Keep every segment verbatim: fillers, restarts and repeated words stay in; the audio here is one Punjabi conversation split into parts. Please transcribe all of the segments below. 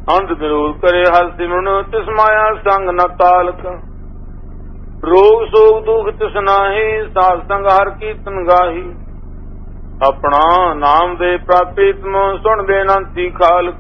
ਅੰਧ ਵਿਰੋਧ ਕਰੇ ਹਰਿ ਸਿਮਰਨ ਤਿਸ ਮਾਇਆ ਸੰਗ ਨ ਤਾਲਕ। ਰੋਗ ਸੋਗ ਦੁਖ ਤਿਸ ਨਾਹੀ ਸਾਧ ਸੰਗ ਹਰਿ ਕੀਰਤਨ ਗਾਹੀ। ਆਪਣਾ ਨਾਮ ਦੇ ਪ੍ਰਾਪੇ ਤੁਮ ਸੁਣ ਬੇਨੰਤੀ ਖਾਲਕ।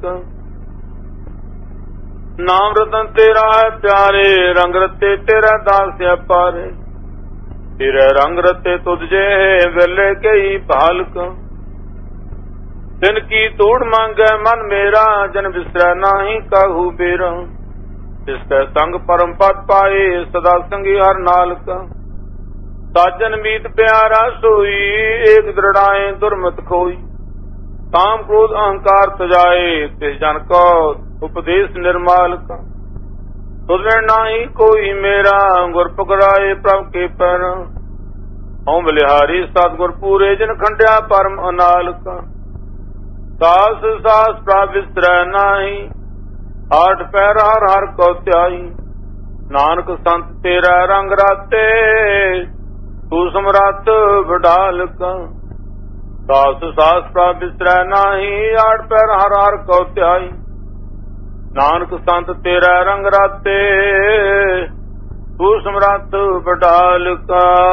ਨਾਮ ਰਤਨ ਤੇਰਾ ਹੈ ਪਿਆਰੇ ਰੰਗ ਰਤੇ ਤੇਰਾ ਦਾਸ ਅਪਾਰੇ। ਤੇਰੇ ਰੰਗ ਰਤੇ ਤੁਧ ਜੇ ਵੇਲੇ ਕਈ ਭਾਲਕ। ਤਿਨ ਕੀ ਤੋੜ ਮੰਗੈ ਮਨ ਮੇਰਾ ਜਨ ਵਿਸਰੈ ਨਾਹੀ ਕਾਹੂ ਬੇਰਾ। ਜਿਸ ਕੈ ਸੰਗ ਪਰਮ ਪਦ ਪਾਏ ਸਦਾ ਸੰਗੀ ਹਰ ਨਾਲਕ। ਸਾਜਨ ਮੀਤ ਪਿਆਰਾ ਸੋਈ ਏਕ ਦ੍ਰਿੜਾਏ ਦੁਰਮਤ ਖੋਈ। ਕਾਮ ਕ੍ਰੋਧ ਅਹੰਕਾਰ ਤਜਾਏ ਤਿਸ ਜਨ ਕੋ ਉਪਦੇਸ਼ ਨਿਰਮਾਲਕ। ਤੁਧ ਬਿਨ ਨਾਹੀ ਕੋਈ ਮੇਰਾ ਗੁਰ ਪਕੜਾਏ ਪ੍ਰਭ ਕੇ ਪੈਰ। ਹਉ ਬਲਿਹਾਰੀ ਸਤਿਗੁਰ ਪੂਰੇ ਜਿਨ ਖੰਡਿਆ ਪਰਮ ਅਨਾਲਕ। ਸਾਸ ਸਾਸ ਪ੍ਰਭ ਵਿਸਰੈ ਨਾਹੀ ਆਠ ਪੈਰ ਹਰ ਹਰ ਕੋ ਧਿਆਈ। ਨਾਨਕ ਸੰਤ ਤੇਰਾ ਰੰਗ ਰਾਤੇ ਤੂੰ ਸਮਰੱਥ ਵਡਾਲਕ। ਸਾਸ ਸਾਸ ਪ੍ਰਭ ਵਿਸਰੈ ਨਾਹੀ ਆਠ ਪੈਰ ਹਰ ਹਰ ਕੋ ਧਿਆਈ। ਨਾਨਕ ਸੰਤ ਤੇਰਾ ਰੰਗ ਰਾਤੇ ਤੂੰ ਸਮਰੱਥ ਵਡਾਲਕ।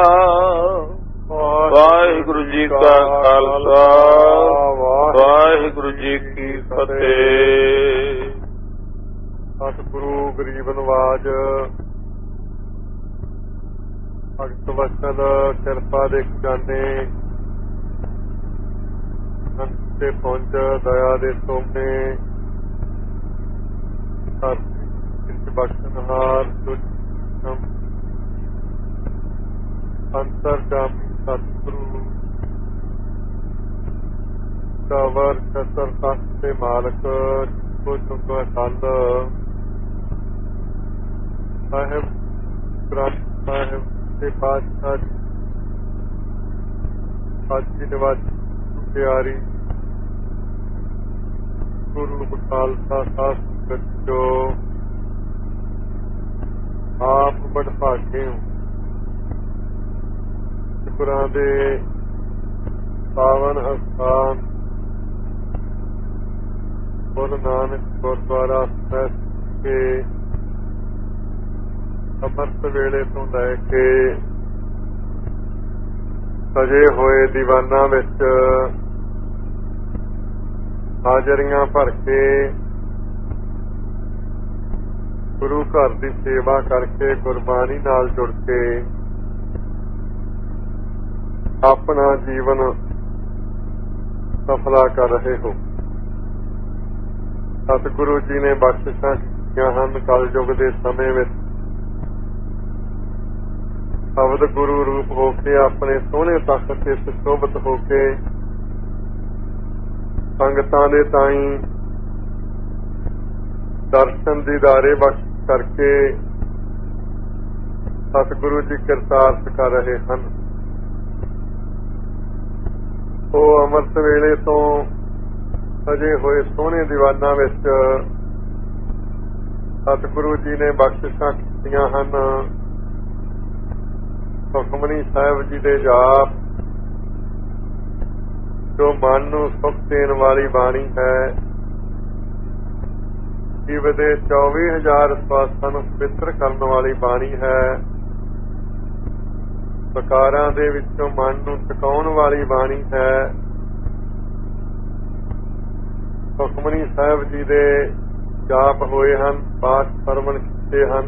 ਵਾਹਿਗੁਰੂ ਜੀ ਕਾ ਖਾਲਸਾ ਵਾਹਿਗੁਰੂ ਜੀ ਕੀ ਫਤਿਹ। ਸਤਿਗੁਰੂ ਗਰੀਬ ਨਵਾਜ ਭਗਤ ਵਸਲ ਕਿਰਪਾ ਦੇ ਖਜ਼ਾਨੇ ਤੇ ਪਹੁੰਚ ਦਇਆ ਦੇ ਸੋਮੇ ਬਖਸ਼ਨਹਾਰ ਅੰਤਰ ਜਾਮੀ ਸਤਿਗੁਰੂ ਕਵਰ ਕਸਰ ਤਖਤ ਦੇ ਮਾਲਕ ਕੋ ਚੁੰਗਾ ਸੰਦ ਸਾਹਿਬ ਗ੍ਰੰਥ ਸਾਹਿਬ ਦੇ ਪਾਤਸ਼ਾਹ ਸਾਚੀ ਨਿਵਾਸੀ ਪਿਆਰੀ ਗੁਰੂ ਖਾਲਸਾ ਸਾਧ ਸੰਗਤ ਜੋ ਆਪ ਬੜ ਭਾਗੇ ਹੋ। ਗੁਰਾਂ ਦੇ ਪਾਵਨ ਅਸਥਾਨ ਗੁਰੂ ਨਾਨਕ ਗੁਰਦੁਆਰਾ ਸਾਹਿਬ ਕੇ ਅੰਮ੍ਰਿਤ ਵੇਲੇ ਤੋਂ ਲੈ ਕੇ ਸਜੇ ਹੋਏ ਦੀਵਾਨਾਂ ਵਿੱਚ ਹਾਜ਼ਰੀਆਂ ਭਰ ਕੇ ਗੁਰੂ ਘਰ ਦੀ ਸੇਵਾ ਕਰਕੇ ਗੁਰਬਾਣੀ ਨਾਲ ਜੁੜ ਕੇ ਆਪਣਾ ਜੀਵਨ ਸਫਲਾ ਕਰ ਰਹੇ ਹੋ। ਸਤਿਗੁਰੂ ਜੀ ਨੇ ਬਖਸ਼ਿਸ਼ਾਂ ਕੀਤੀਆਂ ਹਨ। ਕਲਯੁਗ ਦੇ ਸਮੇਂ ਵਿੱਚ ਸ਼ਬਦ ਗੁਰੂ ਰੂਪ ਹੋ ਕੇ ਆਪਣੇ ਸੋਹਣੇ ਤਖਤ ਤੇ ਸੁਸ਼ੋਭਿਤ ਹੋ ਕੇ ਸੰਗਤਾਂ ਦੇ ਤਾਈਂ ਦਰਸ਼ਨ ਦੀਦਾਰੇ ਬਖਸ਼ ਕਰਕੇ ਸਤਿਗੁਰੂ ਜੀ ਕਿਰਤਾਰਥ ਕਰ ਰਹੇ ਹਨ। ਉਹ ਅੰਮ੍ਰਿਤ ਵੇਲੇ ਤੋਂ ਸਜੇ ਹੋਏ ਸੋਹਣੇ ਦੀਵਾਨਾਂ ਵਿੱਚ ਸਤਿਗੁਰੂ ਜੀ ਨੇ ਬਖਸ਼ਿਸ਼ਾਂ ਕੀਤੀਆਂ ਹਨ। ਸੁਖਮਨੀ ਸਾਹਿਬ ਜੀ ਦੇ ਜਾਪ ਜੋ ਮਨ ਨੂੰ ਸੁਖ ਦੇਣ ਵਾਲੀ ਬਾਣੀ ਹੈ। ਜੀਵ ਦੇ ਚੌਵੀ ਹਜ਼ਾਰ ਸਵਾਸਾਂ ਨੂੰ ਪਵਿੱਤਰ ਕਰਨ ਵਾਲੀ ਬਾਣੀ ਹੈ। ਵਿਕਾਰਾਂ ਦੇ ਵਿੱਚੋਂ ਮਨ ਨੂੰ ਟਿਕਾਉਣ ਵਾਲੀ ਬਾਣੀ ਹੈ। ਸੁਖਮਨੀ ਸਾਹਿਬ ਜੀ ਦੇ ਜਾਪ ਹੋਏ ਹਨ, ਪਾਠ ਸਰਵਣ ਕੀਤੇ ਹਨ।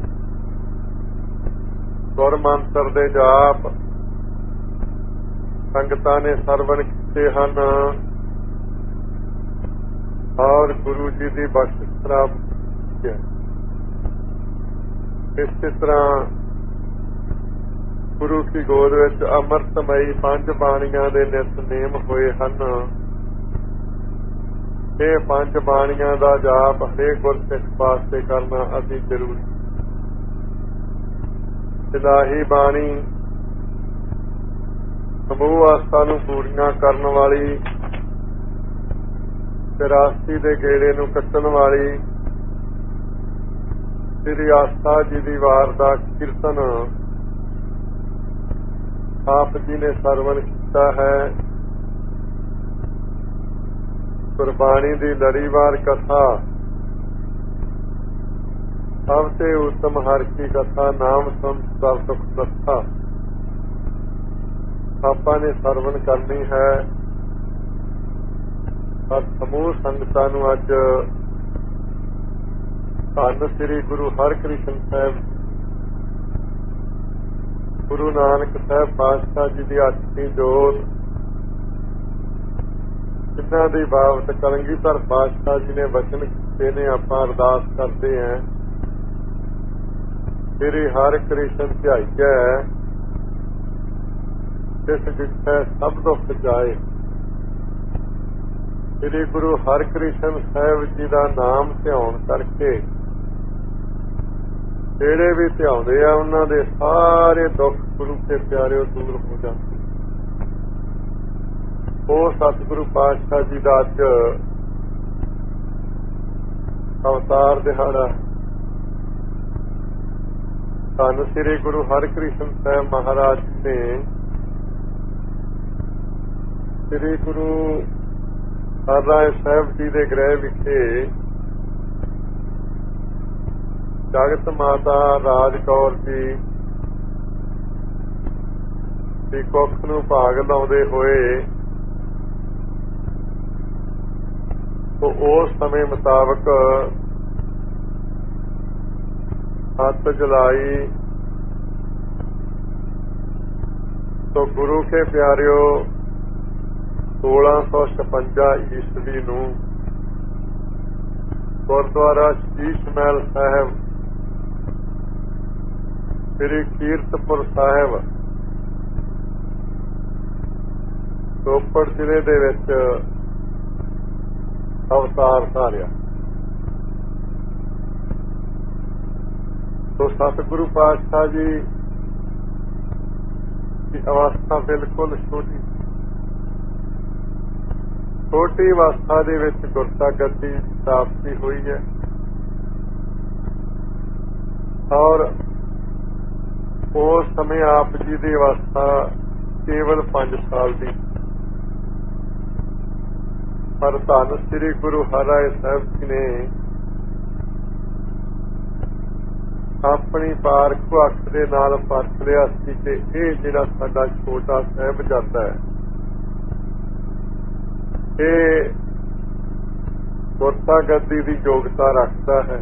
ਗੁਰ ਮੰਤਰ ਦੇ ਜਾਪ ਸੰਗਤਾਂ ਨੇ ਸਰਵਣ ਕੀਤੇ ਹਨ ਔਰ ਗੁਰੂ ਜੀ ਦੀ ਬਖਸ਼ਿਸ਼ ਪ੍ਰਾਪਤ ਹੈ। ਇਸੇ ਤਰ੍ਹਾਂ ਗੁਰੂ ਕੀ ਗੋਦ ਵਿੱਚ ਅੰਮ੍ਰਿਤਮਈ ਪੰਜ ਬਾਣੀਆਂ ਦੇ ਨਿਤਨੇਮ ਹੋਏ ਹਨ। ਇਹ ਪੰਜ ਬਾਣੀਆਂ ਦਾ ਜਾਪ ਹਰੇਕ ਗੁਰਸਿੱਖ ਵਾਸਤੇ ਕਰਨਾ ਅਤੀ ਜ਼ਰੂਰੀ। ਇਲਾਹੀ ਬਾਣੀ ਸਮੂਹ ਆਸਾ ਨੂੰ ਪੂਰੀਆਂ ਕਰਨ ਵਾਲੀ, ਚੁਰਾਸੀ ਦੇ ਗੇੜੇ ਨੂੰ ਕੱਟਣ ਵਾਲੀ ਸ੍ਰੀ ਆਸਾ ਜੀ ਦੀ ਵਾਰ ਦਾ ਕੀਰਤਨ ਆਪ ਜੀ ਨੇ ਸਰਵਣ ਕੀਤਾ ਹੈ। ਗੁਰਬਾਣੀ ਦੀ ਲੜੀਵਾਰ ਕਥਾ ਸਭ ਤੇ ਉੱਤਮ ਹਰਿ ਕੀ ਕਥਾ, ਨਾਮ ਸੁਨ ਸਦਾ ਸੁਖ ਦਸਾ। ਆਪਾਂ ਨੇ ਸਰਵਣ ਕਰਨੀ ਹੈ। ਪਰ ਸਮੂਹ ਸੰਗਤਾਂ ਨੂੰ ਅੱਜ ਧੰਨ ਸ੍ਰੀ ਗੁਰੂ ਹਰਿਕ੍ਰਿਸ਼ਨ ਸਾਹਿਬ, ਗੁਰੂ ਨਾਨਕ ਸਾਹਿਬ ਪਾਤਸ਼ਾਹ ਜੀ ਦੀ ਅੱਠਵੀਂ ਜੋਤ, ਜਿਨ੍ਹਾਂ ਦੀ ਬਾਬਤ ਕਲਗੀਧਰ ਪਾਤਸ਼ਾਹ ਜੀ ਨੇ ਵਚਨ ਕੀਤੇ ਨੇ, ਆਪਾਂ ਅਰਦਾਸ ਕਰਦੇ ਹਾਂ। ਸ੍ਰੀ ਹਰਿਕ੍ਰਿਸ਼ਨ ਧਿਆਈਐ, ਜਿਸ ਜਿੱਥੈ ਸਭ ਦੁੱਖ ਜਾਏ। ਸ੍ਰੀ ਗੁਰੂ ਹਰਿਕ੍ਰਿਸ਼ਨ ਸਾਹਿਬ ਜੀ ਦਾ ਨਾਮ ਧਿਆਉਣ ਕਰਕੇ ਜਿਹੜੇ ਵੀ ਧਿਆਉਂਦੇ ਆ ਉਹਨਾਂ ਦੇ ਸਾਰੇ ਦੁੱਖ ਗੁਰੂ ਕੇ ਪਿਆਰਿਓ ਦੂਰ ਹੋ ਜਾਂਦੇ। ਉਹ ਸਤਿਗੁਰੂ ਪਾਤਸ਼ਾਹ ਜੀ ਦਾ ਅੱਜ ਅਵਤਾਰ ਦਿਹਾੜਾ। ਧੰਨ ਸ੍ਰੀ ਗੁਰੂ ਹਰਿਕ੍ਰਿਸ਼ਨ ਸਾਹਿਬ ਮਹਾਰਾਜ ਨੇ ਸ੍ਰੀ ਗੁਰੂ ਹਰਿਰਾਏ ਸਾਹਿਬ ਜੀ ਦੇ ਗ੍ਰਹਿ ਵਿਖੇ ਜਗਤ ਮਾਤਾ ਰਾਜ ਕੌਰ ਜੀ ਦੀ ਕੁੱਖ ਨੂੰ ਭਾਗ ਲਾਉਂਦੇ ਹੋਏ ਉਹ ਉਸ ਸਮੇਂ ਮੁਤਾਬਕ ਸੱਤ ਜੁਲਾਈ ਤੋਂ ਗੁਰੂ ਕੇ ਪਿਆਰਿਓ ਸੋਲਾਂ ਸੌ ਛਪੰਜਾ ਈਸਵੀ ਨੂੰ ਗੁਰਦੁਆਰਾ ਸ਼ੀਸ਼ ਮਹਿਲ ਸਾਹਿਬ, ਸ੍ਰੀ ਕੀਰਤਪੁਰ ਸਾਹਿਬ, ਰੋਪੜ ਜ਼ਿਲ੍ਹੇ ਦੇ ਵਿੱਚ ਅਵਤਾਰ ਧਾਰਿਆ। ਸੋ ਸਤਿਗੁਰੂ ਪਾਤਸ਼ਾਹ ਜੀ ਦੀ ਅਵਸਥਾ ਬਿਲਕੁਲ ਛੋਟੀ ਛੋਟੀ ਅਵਸਥਾ ਦੇ ਵਿੱਚ ਗੁਰਤਾ ਗੱਦੀ ਪ੍ਰਾਪਤੀ ਹੋਈ ਹੈ ਔਰ ਉਸ ਸਮੇਂ ਆਪ ਜੀ ਦੀ ਅਵਸਥਾ ਕੇਵਲ ਪੰਜ ਸਾਲ ਦੀ। ਪਰ ਧੰਨ ਸ੍ਰੀ ਗੁਰੂ ਹਰਿਰਾਏ ਸਾਹਿਬ ਜੀ ਨੇ ਆਪਣੀ ਪਾਰਖ ਅੱਖ ਦੇ ਨਾਲ ਪਰਖ ਲਿਆ ਸੀ ਕਿ ਇਹ ਜਿਹੜਾ ਸਾਡਾ ਛੋਟਾ ਸਾਹਿਬਜ਼ਾਦਾ ਹੈ ਇਹ ਗੁਰਤਾ ਗੱਦੀ ਦੀ ਯੋਗਤਾ ਰੱਖਦਾ ਹੈ।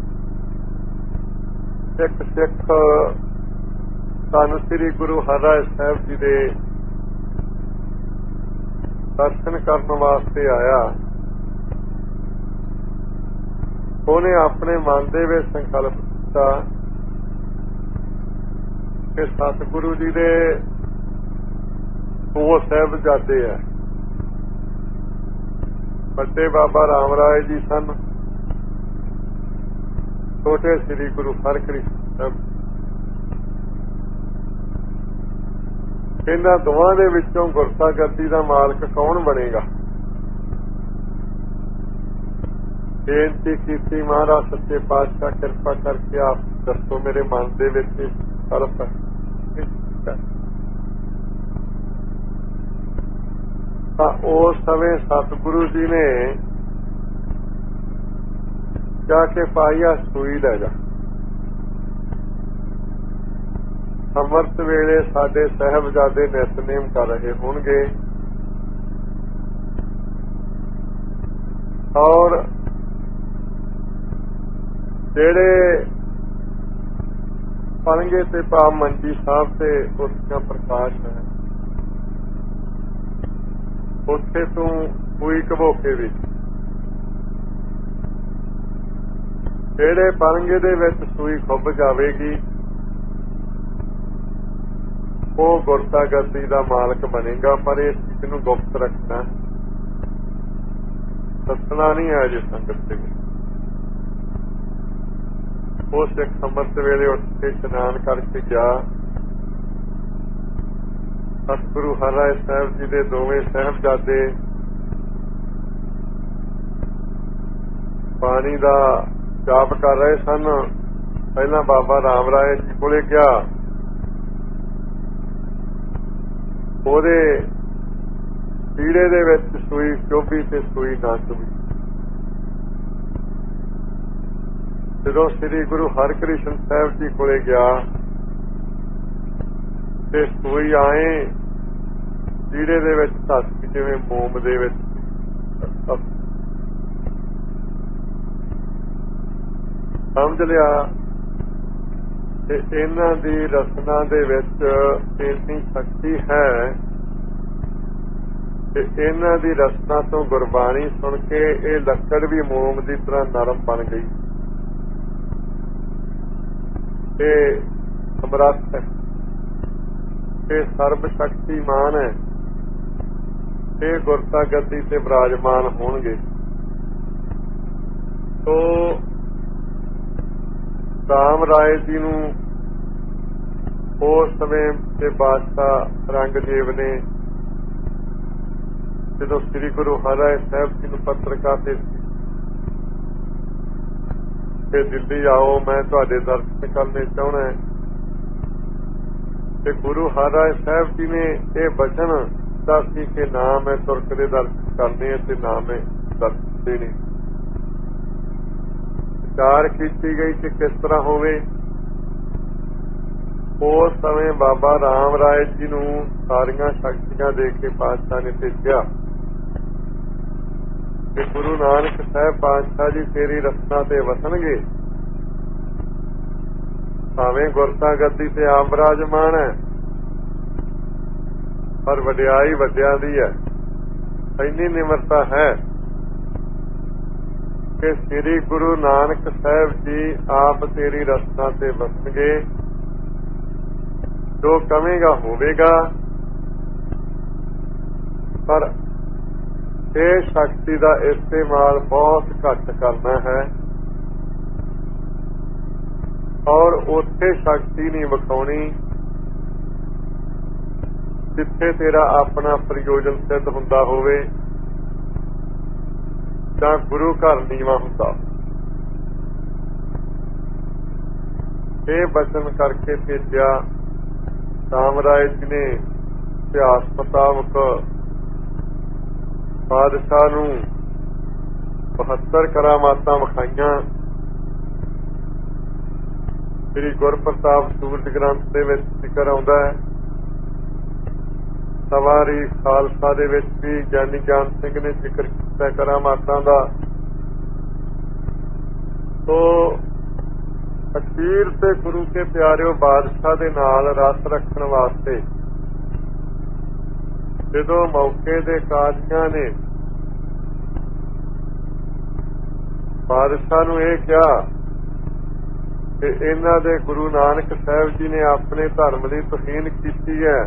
ਸਿੱਖ ਸਿੱਖ ਧੰਨ ਸ੍ਰੀ ਗੁਰੂ ਹਰਿਰਾਏ ਸਾਹਿਬ ਜੀ ਦੇ ਦਰਸ਼ਨ ਕਰਨ ਵਾਸਤੇ ਆਇਆ। ਉਹਨੇ ਆਪਣੇ ਮਨ ਦੇ ਵਿੱਚ ਸੰਕਲਪ ਕੀਤਾ ਕਿ ਸਤਿਗੁਰੂ ਜੀ ਦੇ ਦੋ ਸਾਹਿਬਜ਼ਾਦੇ ਆ। ਵੱਡੇ ਬਾਬਾ ਰਾਮ ਰਾਏ ਜੀ ਸਨ, ਛੋਟੇ ਸ੍ਰੀ ਗੁਰੂ ਹਰਿਕ੍ਰਿਸ਼ਨ ਸਾਹਿਬ। ਇਹਨਾਂ ਦੋਵਾਂ ਦੇ ਵਿੱਚੋਂ ਗੁਰਤਾ ਗੱਦੀ ਦਾ ਮਾਲਕ ਕੌਣ ਬਣੇਗਾ? ਬੇਨਤੀ ਕੀਤੀ, ਮਹਾਰਾਜ ਸੱਚੇ ਪਾਤਸ਼ਾਹ ਕਿਰਪਾ ਕਰਕੇ ਆਪ ਦੱਸੋ, ਮੇਰੇ ਮਨ ਦੇ ਵਿੱਚ ਤਰਸ ਹੈ। ਤਾਂ ਉਸ ਸਮੇਂ ਸਤਿਗੁਰੂ ਜੀ ਨੇ ਜਾ ਕੇ ਪਾਈਆ ਸੂਈ ਲੈ ਜਾ। ਅੰਮ੍ਰਿਤ ਵੇਲੇ ਸਾਡੇ ਸਾਹਿਬਜ਼ਾਦੇ ਨਿਤਨੇਮ ਕਰ ਰਹੇ ਹੋਣਗੇ ਔਰ ਜਿਹੜੇ ਪਲੰਗੇ ਤੇ ਪਾ ਮੰਜੀ ਸਾਹਿਬ ਤੇ ਉਸਦਾ ਪ੍ਰਕਾਸ਼ ਹੈ, ਉੱਥੇ ਤੂੰ ਕੋਈ ਘਬੋਕੇ ਵਿੱਚ ਜਿਹੜੇ ਪਲੰਗੇ ਦੇ ਵਿੱਚ ਸੂਈ ਖੁੱਭ ਜਾਵੇਗੀ ਉਹ ਗੁਰਤਾ ਗੱਦੀ ਦਾ ਮਾਲਕ ਬਣੇਗਾ। ਪਰ ਇਸ ਚੀਜ਼ ਨੂੰ ਗੁਪਤ ਰੱਖਣਾ, ਦੱਸਣਾ ਨਹੀਂ ਹੈ ਜੇ ਸੰਗਤ ਦੇ ਵਿੱਚ। ਉਹ ਸਿੱਖ ਅੰਮ੍ਰਿਤ ਵੇਲੇ ਉੱਠ ਕੇ ਇਸ਼ਨਾਨ ਕਰਕੇ ਗਿਆ। ਸਤਿਗੁਰੂ ਹਰਿਰਾਏ ਸਾਹਿਬ ਜੀ ਦੇ ਦੋਵੇਂ ਸਾਹਿਬਜ਼ਾਦੇ ਪਾਣੀ ਦਾ ਜਾਪ ਕਰ ਰਹੇ ਸਨ। ਪਹਿਲਾਂ ਬਾਬਾ ਰਾਮ ਰਾਏ ਜੀ ਕੋਲੇ ਗਿਆ, ਉਹਦੇ ਪੀੜੇ ਦੇ ਵਿੱਚ ਸੂਈ ਚੁੱਭੀ ਤੇ ਸੂਈ ਨਾ ਚੁੱਭੀ। ਜਦੋਂ ਸ੍ਰੀ ਗੁਰੂ ਹਰਿਕ੍ਰਿਸ਼ਨ ਸਾਹਿਬ ਜੀ ਕੋਲੇ ਗਿਆ ਤੇ ਸੂਈ ਆਏ ਕੀੜੇ ਦੇ ਵਿੱਚ ਧਸ ਗਈ, ਜਿਵੇਂ ਮੋਮ ਦੇ ਵਿੱਚ। ਸਮਝ ਲਿਆ ਤੇ ਇਹਨਾਂ ਦੀ ਰਚਨਾ ਦੇ ਵਿੱਚ ਇੰਨੀ ਸ਼ਕਤੀ ਹੈ ਤੇ ਇਹਨਾਂ ਦੀ ਰਚਨਾ ਤੋਂ ਗੁਰਬਾਣੀ ਸੁਣ ਕੇ ਇਹ ਲੱਕੜ ਵੀ ਮੋਮ ਦੀ ਤਰ੍ਹਾਂ ਨਰਮ ਬਣ ਗਈ। ਇਹ ਸਮਰੱਥ ਹੈ, ਇਹ ਸਰਬ ਸ਼ਕਤੀਮਾਨ ਹੈ, ਇਹ ਗੁਰਤਾ ਗੱਦੀ ਤੇ ਵਿਰਾਜਮਾਨ ਹੋਣਗੇ। ਤੋ ਰਾਮ ਰਾਏ ਜੀ ਨੂੰ ਉਸ ਸਮੇਂ ਦੇ ਬਾਦਸ਼ਾਹ ਔਰੰਗਜ਼ੇਬ ਨੇ ਜਦੋਂ ਸ੍ਰੀ ਗੁਰੂ ਹਰਿਰਾਏ ਸਾਹਿਬ ਜੀ ਨੂੰ ਪੱਤਰ ਕਰਦੇ ਸੀ ਕਿ ਦਿੱਲੀ ਆਓ, ਮੈਂ ਤੁਹਾਡੇ ਦਰਸ਼ਨ ਕਰਨੇ ਚਾਹੁੰਦਾ, ਤੇ ਗੁਰੂ ਹਰਿਰਾਏ ਸਾਹਿਬ ਜੀ ਨੇ ਇਹ ਬਚਨ ਦਿੱਤਾ ਸੀ ਕਿ ਨਾ ਮੈਂ ਤੁਰਕ ਦੇ ਦਰਸ਼ਨ ਕਰਨੇ ਤੇ ਨਾ ਮੈਂ ਦਰਸ਼ਨ ਦੇਣੇ। ਵਿਚਾਰ ਕੀਤੀ ਗਈ ਕਿ ਕਿਸ ਤਰ੍ਹਾਂ ਹੋਵੇ। ਉਸ ਸਮੇਂ ਬਾਬਾ ਰਾਮ ਰਾਏ ਜੀ ਨੂੰ ਸਾਰੀਆਂ ਸ਼ਕਤੀਆਂ ਦੇ ਕੇ ਪਾਤਸ਼ਾਹ ਨੇ ਭੇਜਿਆ ਕਿ ਗੁਰੂ ਨਾਨਕ ਸਾਹਿਬ ਪਾਤਸ਼ਾਹ ਜੀ ਤੇਰੀ ਰਚਨਾ ਤੇ ਵਸਣਗੇ, ਭਾਵੇਂ ਗੁਰਤਾ ਗੱਦੀ ਤੇ ਆਪ ਵਿਰਾਜਮਾਨ ਹੈ, ਪਰ ਵਡਿਆਈ ਵੱਡਿਆਂ ਦੀ ਹੈ। ਇੰਨੀ ਨਿਮਰਤਾ ਹੈ ਕਿ ਸ੍ਰੀ ਗੁਰੂ ਨਾਨਕ ਸਾਹਿਬ ਜੀ ਆਪ ਤੇਰੀ ਰਚਨਾ ਤੇ ਵਸਣਗੇ, ਜੋ ਕਵੇਗਾ ਹੋਵੇਗਾ, ਪਰ ਇਹ ਸ਼ਕਤੀ ਦਾ ਇਸਤੇਮਾਲ ਬਹੁਤ ਘੱਟ ਕਰਨਾ ਹੈ ਔਰ ਉੱਥੇ ਸ਼ਕਤੀ ਨਹੀਂ ਵਿਖਾਉਣੀ ਜਿੱਥੇ ਤੇਰਾ ਆਪਣਾ ਪ੍ਰਯੋਜਨ ਸਿੱਧ ਹੁੰਦਾ ਹੋਵੇ ਜਾਂ ਗੁਰੂ ਘਰ ਨੀਵਾਂ ਹੁੰਦਾ। ਇਹ ਬਚਨ ਕਰਕੇ ਭੇਜਿਆ। ਰਾਮ ਰਾਏ ਜੀ ਨੇ ਇਤਿਹਾਸ ਮੁਤਾਬਕ ਬਾਦਸ਼ਾਹ ਨੂੰ ਬਹੱਤਰ ਕਰਾਮਾਤਾਂ ਵਿਖਾਈਆਂ। ਸ੍ਰੀ ਗੁਰਪ੍ਰਤਾਪ ਸੂਰਜ ਗ੍ਰੰਥ ਦੇ ਵਿੱਚ ਜ਼ਿਕਰ ਆਉਂਦਾ ਹੈ। ਸਵਾਰੀ ਖਾਲਸਾ ਦੇ ਵਿੱਚ ਵੀ ਗਿਆਨੀ ਗਿਆਨ ਸਿੰਘ ਨੇ ਜ਼ਿਕਰ ਕੀਤਾ ਕਰਾਮਾਤਾਂ ਦਾ। ਤੋ ਅਖੀਰ ਤੇ ਗੁਰੂ ਕੇ ਪਿਆਰਿਓ ਬਾਦਸ਼ਾਹ ਦੇ ਨਾਲ ਰਸ ਰੱਖਣ ਵਾਸਤੇ ਜਦੋਂ ਮੌਕੇ ਦੇ ਕਾਜ਼ੀਆਂ ਨੇ ਬਾਦਸ਼ਾਹ ਨੂੰ ਇਹ ਕਿਹਾ ਕਿ ਇਹਨਾਂ ਦੇ ਗੁਰੂ ਨਾਨਕ ਸਾਹਿਬ ਜੀ ਨੇ ਆਪਣੇ ਧਰਮ ਦੀ ਤੋਹੀਨ ਕੀਤੀ ਹੈ,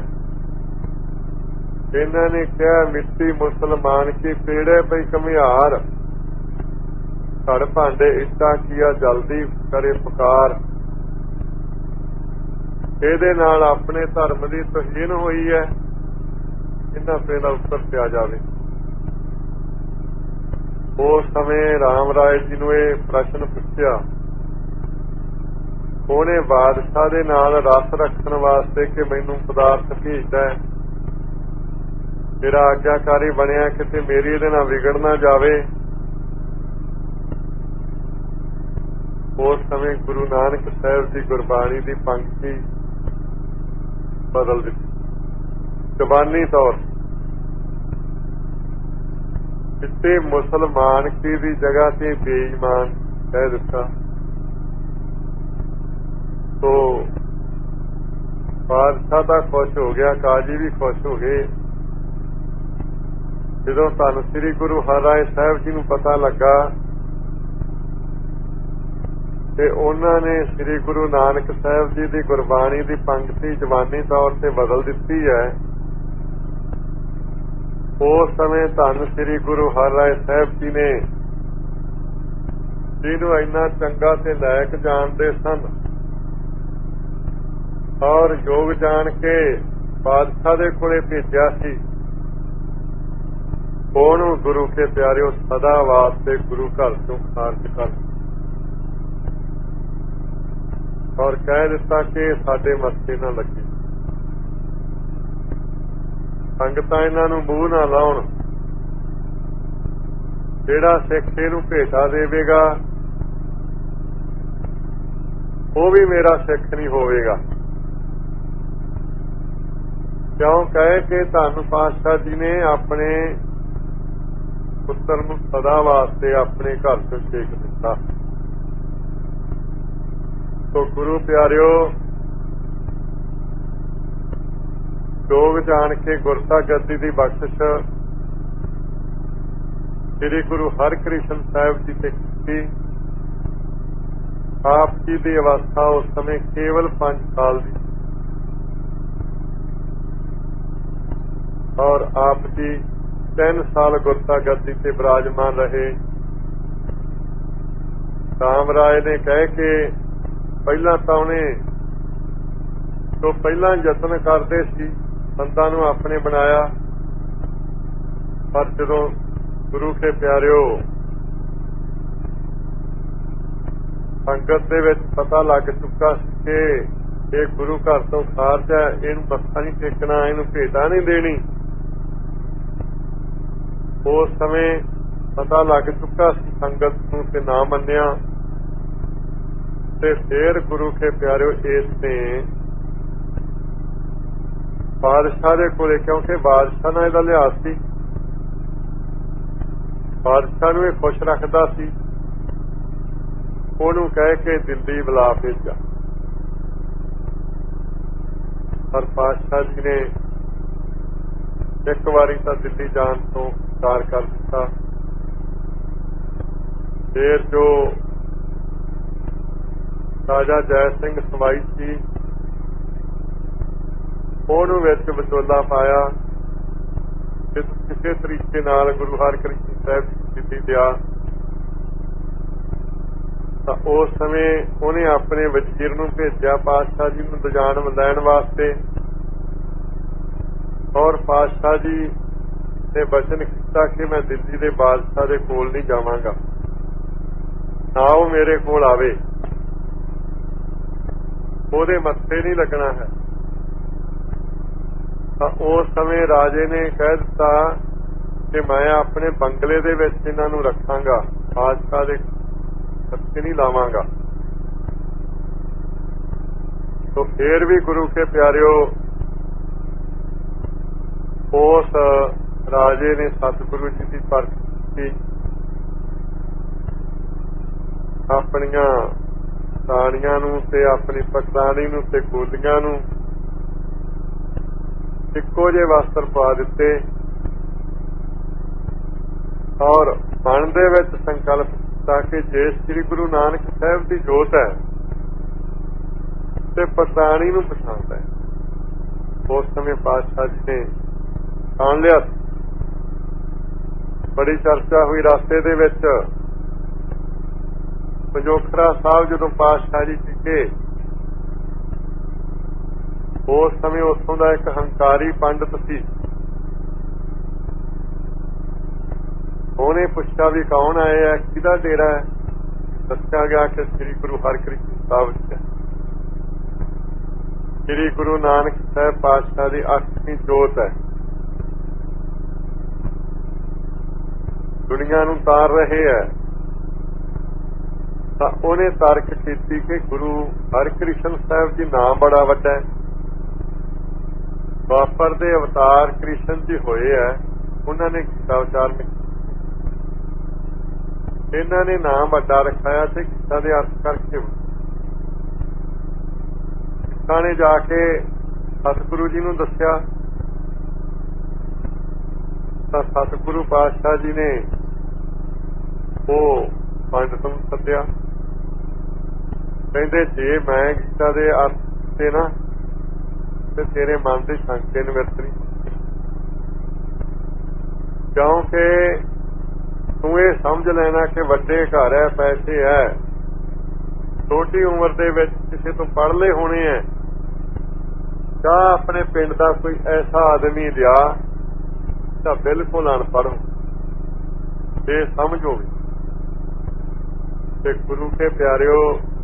ਇਹਨਾਂ ਨੇ ਕਿਹਾ ਮਿੱਟੀ ਮੁਸਲਮਾਨ ਕੀ ਪੇੜੇ ਪਈ ਘੁਮਿਆਰ, ਘੜ ਭਾਂਡੇ ਇੱਟਾਂ ਕੀਆ ਜਲਦੀ ਕਰੇ ਪੁਕਾਰ। ਇਹਦੇ ਨਾਲ ਆਪਣੇ ਧਰਮ ਦੀ ਤੋਹੀਨ ਹੋਈ ਹੈ, ਇਹਨਾਂ ਤੇ ਨਾਲ ਉੱਤਰ ਪਿਆ ਜਾਵੇ। ਉਸ ਸਮੇਂ ਰਾਮ ਰਾਏ ਜੀ ਨੂੰ ਇਹ ਪ੍ਰਸ਼ਨ ਪੁੱਛਿਆ। ਉਹਨੇ ਬਾਦਸ਼ਾਹ ਦੇ ਨਾਲ ਰਸ ਰੱਖਣ ਵਾਸਤੇ ਕਿ ਮੈਨੂੰ ਪਦਾਰਥ ਭੇਜਦਾ ਹੈ, ਮੇਰਾ ਆਗਿਆਕਾਰੀ ਬਣਿਆ, ਕਿਤੇ ਮੇਰੀ ਇਹਦੇ ਨਾਲ ਵਿਗੜ ਨਾ ਜਾਵੇ। ਉਸ ਸਮੇਂ ਗੁਰੂ ਨਾਨਕ ਸਾਹਿਬ ਦੀ ਗੁਰਬਾਣੀ ਦੀ ਪੰਕਤੀ ਬਦਲ ਦਿੱਤੀ ਜ਼ਬਾਨੀ ਤੌਰ ਤੇ, ਮੁਸਲਮਾਨ ਕੀ ਦੀ ਜਗ੍ਹਾ ਤੇ ਬੇਈਮਾਨ ਕਹਿ ਦਿੱਤਾ। ਤੋ ਬਾਦਸ਼ਾਹ ਤਾਂ ਖੁਸ਼ ਹੋ ਗਿਆ, ਕਾਜ਼ੀ ਵੀ ਖੁਸ਼ ਹੋ ਗਏ। ਜਦੋਂ ਧੰਨ ਸ੍ਰੀ ਗੁਰੂ ਹਰਿਰਾਏ ਸਾਹਿਬ ਜੀ ਨੂੰ ਪਤਾ ਲੱਗਾ ਤੇ ਉਹਨਾਂ ਨੇ ਸ੍ਰੀ ਗੁਰੂ ਨਾਨਕ ਸਾਹਿਬ ਜੀ ਦੀ ਗੁਰਬਾਣੀ ਦੀ ਪੰਕਤੀ ਜ਼ਬਾਨੀ ਤੌਰ ਤੇ ਬਦਲ ਦਿੱਤੀ ਹੈ। ਉਸ ਸਮੇਂ ਧੰਨ ਸ੍ਰੀ ਗੁਰੂ ਹਰਿਰਾਏ ਸਾਹਿਬ ਜੀ ਨੇ, ਜਿਹਨੂੰ ਇੰਨਾ ਚੰਗਾ ਤੇ ਲਾਇਕ ਜਾਣਦੇ ਸਨ ਔਰ ਯੋਗ ਜਾਣ ਕੇ ਬਾਦਸ਼ਾਹ ਦੇ ਕੋਲੇ ਭੇਜਿਆ ਸੀ, ਉਹਨੂੰ ਗੁਰੂ ਕੇ ਪਿਆਰਿਓ ਸਦਾ ਵਾਸਤੇ ਗੁਰੂ ਘਰ ਤੋਂ ਖਾਰਜ ਕਰ ਔਰ ਕਹਿ ਦਿੱਤਾ ਕਿ ਸਾਡੇ ਮੱਥੇ ਨਾ ਲੱਗੇ। ਸੰਗਤਾਂ ਇਹਨਾਂ ਨੂੰ ਮੂੰਹ ਨਾ ਲਾਉਣ, ਜਿਹੜਾ ਸਿੱਖ ਇਹਨੂੰ ਭੇਟਾ ਦੇਵੇਗਾ ਉਹ ਵੀ ਮੇਰਾ ਸਿੱਖ ਨਹੀਂ ਹੋਵੇਗਾ। ਕਿਉਂ ਕਹੇ ਕਿ ਧੰਨ ਪਾਤਸ਼ਾਹ ਜੀ ਨੇ ਆਪਣੇ ਪੁੱਤਰ ਨੂੰ ਸਦਾ ਵਾਸਤੇ ਆਪਣੇ ਘਰ ਤੋਂ ਛੇਕ ਦਿੱਤਾ। ਤੋ ਗੁਰੂ ਪਿਆਰਿਓ, ਲੋਕ ਜਾਣ ਕੇ ਗੁਰਤਾ ਗੱਦੀ ਦੀ ਬਖਸ਼ਿਸ਼ ਸ੍ਰੀ ਗੁਰੂ ਹਰਿਕ੍ਰਿਸ਼ਨ ਸਾਹਿਬ ਜੀ ਤੇ ਕੀਤੀ। ਆਪ ਜੀ ਦੀ ਅਵਸਥਾ ਉਸ ਸਮੇਂ ਕੇਵਲ ਪੰਜ ਸਾਲ ਦੀ, ਔਰ ਆਪ ਜੀ ਤਿੰਨ ਸਾਲ ਗੁਰਤਾ ਗੱਦੀ ਤੇ ਬਿਰਾਜਮਾਨ ਰਹੇ। ਰਾਮ ਰਾਏ ਨੇ ਕਹਿ ਕੇ ਪਹਿਲਾਂ ਤਾਂ ਉਹਨੇ ਤੋਂ ਪਹਿਲਾਂ ਯਤਨ ਕਰਦੇ ਸੀ, ਸੰਤਾਂ ਨੂੰ ਆਪਣੇ ਬਣਾਇਆ, ਪਰ ਜਦੋਂ ਗੁਰੂ ਕੇ ਪਿਆਰਿਓ ਸੰਗਤ ਦੇ ਵਿੱਚ ਪਤਾ ਲੱਗ ਚੁੱਕਾ ਸੀ ਕਿ ਇਹ ਗੁਰੂ ਘਰ ਤੋਂ ਖਾਰਜ ਹੈ, ਇਹਨੂੰ ਮੱਥਾ ਨਹੀਂ ਟੇਕਣਾ, ਇਹਨੂੰ ਭੇਟਾ ਨਹੀਂ ਦੇਣੀ, ਉਸ ਸਮੇਂ ਪਤਾ ਲੱਗ ਚੁੱਕਾ ਸੀ ਸੰਗਤ ਨੂੰ ਤੇ ਨਾ ਮੰਨਿਆ। ਤੇ ਫੇਰ ਗੁਰੂ ਕੇ ਪਿਆਰਿਓ ਇਸ ਨੇ ਬਾਦਸ਼ਾਹ ਦੇ ਕੋਲੇ, ਕਿਉਂਕਿ ਬਾਦਸ਼ਾਹ ਨਾਲ ਇਹਦਾ ਲਿਹਾਜ਼ ਸੀ, ਬਾਦਸ਼ਾਹ ਨੂੰ ਇਹ ਖੁਸ਼ ਰੱਖਦਾ ਸੀ, ਉਹਨੂੰ ਕਹਿ ਕੇ ਦਿੱਲੀ ਬੁਲਾ ਭੇਜਿਆ। ਪਰ ਪਾਤਸ਼ਾਹ ਜੀ ਨੇ ਇੱਕ ਵਾਰੀ ਤਾਂ ਦਿੱਲੀ ਜਾਣ ਤੋਂ ਇਨਕਾਰ ਕਰ ਦਿੱਤਾ। ਫੇਰ ਜੋ ਰਾਜਾ ਜੈ ਸਿੰਘ ਸਵਾਈ ਸੀ, ਉਹਨੂੰ ਵਿੱਚ ਵਿਚੋਲਾ ਪਾਇਆ ਕਿ ਕਿਸੇ ਤਰੀਕੇ ਨਾਲ ਗੁਰੂ ਹਰਿਕ੍ਰਿਸ਼ਨ ਸਾਹਿਬ ਦੀ ਦਿੱਲੀ ਦਿਆ। ਤਾਂ ਉਸ ਸਮੇਂ ਉਹਨੇ ਆਪਣੇ ਵਜ਼ੀਰ ਨੂੰ ਭੇਜਿਆ ਪਾਤਸ਼ਾਹ ਜੀ ਨੂੰ ਲਿਜਾਣ ਲੈਣ ਵਾਸਤੇ, ਔਰ ਪਾਤਸ਼ਾਹ ਜੀ ਨੇ ਬਚਨ ਕੀਤਾ ਕਿ ਮੈਂ ਦਿੱਲੀ ਦੇ ਬਾਦਸ਼ਾਹ ਦੇ ਕੋਲ ਨਹੀਂ ਜਾਵਾਂਗਾ, ਨਾ ਉਹ ਮੇਰੇ ਕੋਲ ਆਵੇ, ਉਹਦੇ ਮੱਥੇ ਨਹੀਂ ਲੱਗਣਾ ਹੈ। ਤਾਂ ਉਸ ਸਮੇਂ ਰਾਜੇ ਨੇ ਕਹਿ ਦਿੱਤਾ ਕਿ ਮੈਂ ਆਪਣੇ ਬੰਗਲੇ ਦੇ ਵਿੱਚ ਇਹਨਾਂ ਨੂੰ ਰੱਖਾਂਗਾ, ਬਾਦਸ਼ਾਹ ਦੇ ਹੱਥ ਨਹੀਂ ਲਾਵਾਂਗਾ। ਤੋ ਫੇਰ ਵੀ ਗੁਰੂ ਕੇ ਪਿਆਰਿਓ ਉਸ ਰਾਜੇ ਨੇ ਸਤਿਗੁਰੂ ਜੀ ਦੀ ਪਰਖੀ ਆਪਣੀਆਂ ਸਾਣੀਆਂ ਨੂੰ ਤੇ ਆਪਣੀ ਪਕੜਾਣੀ ਨੂੰ ਤੇ ਗੋਲੀਆਂ ਨੂੰ ਇੱਕੋ ਜਿਹੇ ਵਸਤਰ ਪਾ ਦਿੱਤੇ, ਔਰ ਮਨ ਦੇ ਵਿੱਚ ਸੰਕਲਪ ਕੀਤਾ ਕਿ ਜੇ ਸ੍ਰੀ ਗੁਰੂ ਨਾਨਕ ਸਾਹਿਬ ਦੀ ਜੋਤ ਹੈ ਤੇ ਪਕੜਾਣੀ ਨੂੰ ਪਛਾਣਦਾ ਹੈ। ਉਸ ਸਮੇਂ ਪਾਤਸ਼ਾਹ ਜੀ ਨੇ ਜਾਣ ਲਿਆ। ਬੜੀ ਚਰਚਾ ਹੋਈ ਰਸਤੇ ਦੇ ਵਿੱਚ। ਪੰਜੋਖਰਾ ਸਾਹਿਬ ਜਦੋਂ ਪਾਤਸ਼ਾਹ ਜੀ ਟਿਕੇ, ਉਸ ਸਮੇਂ ਉੱਥੋਂ ਦਾ ਇੱਕ ਹੰਕਾਰੀ ਪੰਡਤ ਸੀ, ਉਹਨੇ ਪੁੱਛਿਆ ਵੀ ਕੌਣ ਆਏ ਆ, ਕਿਹਦਾ ਡੇਰਾ ਹੈ? ਦੱਸਿਆ ਗਿਆ ਕਿ ਸ੍ਰੀ ਗੁਰੂ ਹਰਿਕ੍ਰਿਸ਼ਨ ਸਾਹਿਬ ਜੀ, ਸ੍ਰੀ ਗੁਰੂ ਨਾਨਕ ਸਾਹਿਬ ਪਾਤਸ਼ਾਹ ਦੀ ਅੱਠਵੀਂ ਜੋਤ ਹੈ, ਦੁਨੀਆ ਨੂੰ ਤਾਰ ਰਹੇ ਹੈ। ਤਾਂ ਉਹਨੇ ਤਰਕ ਕੀਤੀ ਕਿ ਗੁਰੂ ਹਰਿਕ੍ਰਿਸ਼ਨ ਸਾਹਿਬ ਜੀ ਨਾਮ ਬੜਾ ਵੱਡਾ ਹੈ, ਦੁਆਪਰ ਦੇ ਅਵਤਾਰ ਕ੍ਰਿਸ਼ਨ ਜੀ ਹੋਏ ਹੈ, ਉਹਨਾਂ ਨੇ ਕੀਤਾ ਉਚਾਰਨ, ਇਹਨਾਂ ਨੇ ਨਾਮ ਵੱਡਾ ਰੱਖਿਆ ਤੇ ਗੀਤਾ ਦੇ ਅਰਥ ਕਰਕੇ ਸਿੱਖਾਂ ਨੇ ਜਾ ਕੇ ਸਤਿਗੁਰੂ ਜੀ ਨੂੰ ਦੱਸਿਆ। ਤਾਂ ਸਤਿਗੁਰੂ ਪਾਤਸ਼ਾਹ ਜੀ ਨੇ ਉਹ ਪੰਡਤ ਨੂੰ ਸੱਦਿਆ, ਕਹਿੰਦੇ ਜੇ ਮੈਂ ਗੀਤਾ ਦੇ ਅਰਥ ਤੇ ਨਾ ਤੇ ਤੇਰੇ ਮਨ ਦੀ ਸ਼ੰਕੇ ਨਿਵਰਤਣੀ, ਕਿਉਂਕਿ ਤੂੰ ਇਹ ਸਮਝ ਲੈਣਾ ਕਿ ਵੱਡੇ ਘਰ ਹੈ, ਪੈਸੇ ਹੈ, ਛੋਟੀ ਉਮਰ ਦੇ ਵਿੱਚ ਕਿਸੇ ਤੋਂ ਪੜ੍ਹ ਲਏ ਹੋਣੇ ਹੈ, ਜਾਂ ਆਪਣੇ ਪਿੰਡ ਦਾ ਕੋਈ ਐਸਾ ਆਦਮੀ ਲਿਆ ਤਾਂ ਬਿਲਕੁਲ ਅਨਪੜ੍ਹ ਇਹ ਸਮਝ ਹੋਵੇ। ਤੇ ਗੁਰੂ ਕੇ ਪਿਆਰਿਓ,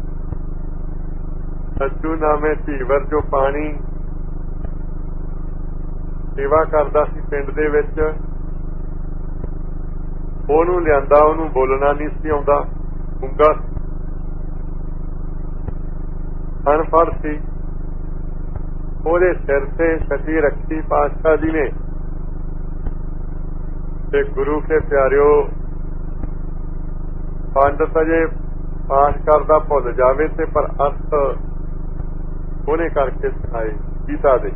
ਸੱਜੂ ਨਾਮੇ ਧੀਵਰ ਜੋ ਪਾਣੀ ਸੇਵਾ ਕਰਦਾ ਸੀ ਪਿੰਡ ਦੇ ਵਿੱਚ, ਉਹਨੂੰ ਲਿਆਂਦਾ, ਉਹਨੂੰ ਬੋਲਣਾ ਨਹੀਂ ਸੀ ਆਉਂਦਾ, ਗੂੰਗਾ। ਅਨਪੜ੍ਹ ਸੀ, ਉਹਦੇ ਸਿਰ ਤੇ ਛੱਡੀ ਰੱਖੀ ਪਾਤਸ਼ਾਹ ਜੀ ਨੇ। ਤੇ ਗੁਰੂ ਕੇ ਪਿਆਰਿਓ, ਪੰਡਤ ਅਜੇ ਪਾਠ ਕਰਦਾ ਭੁੱਲ ਜਾਵੇ ਤੇ ਪਰ ਅਰਥ ਉਹਨੇ ਕਰਕੇ ਸਿਖਾਏ ਗੀਤਾ ਦੇ,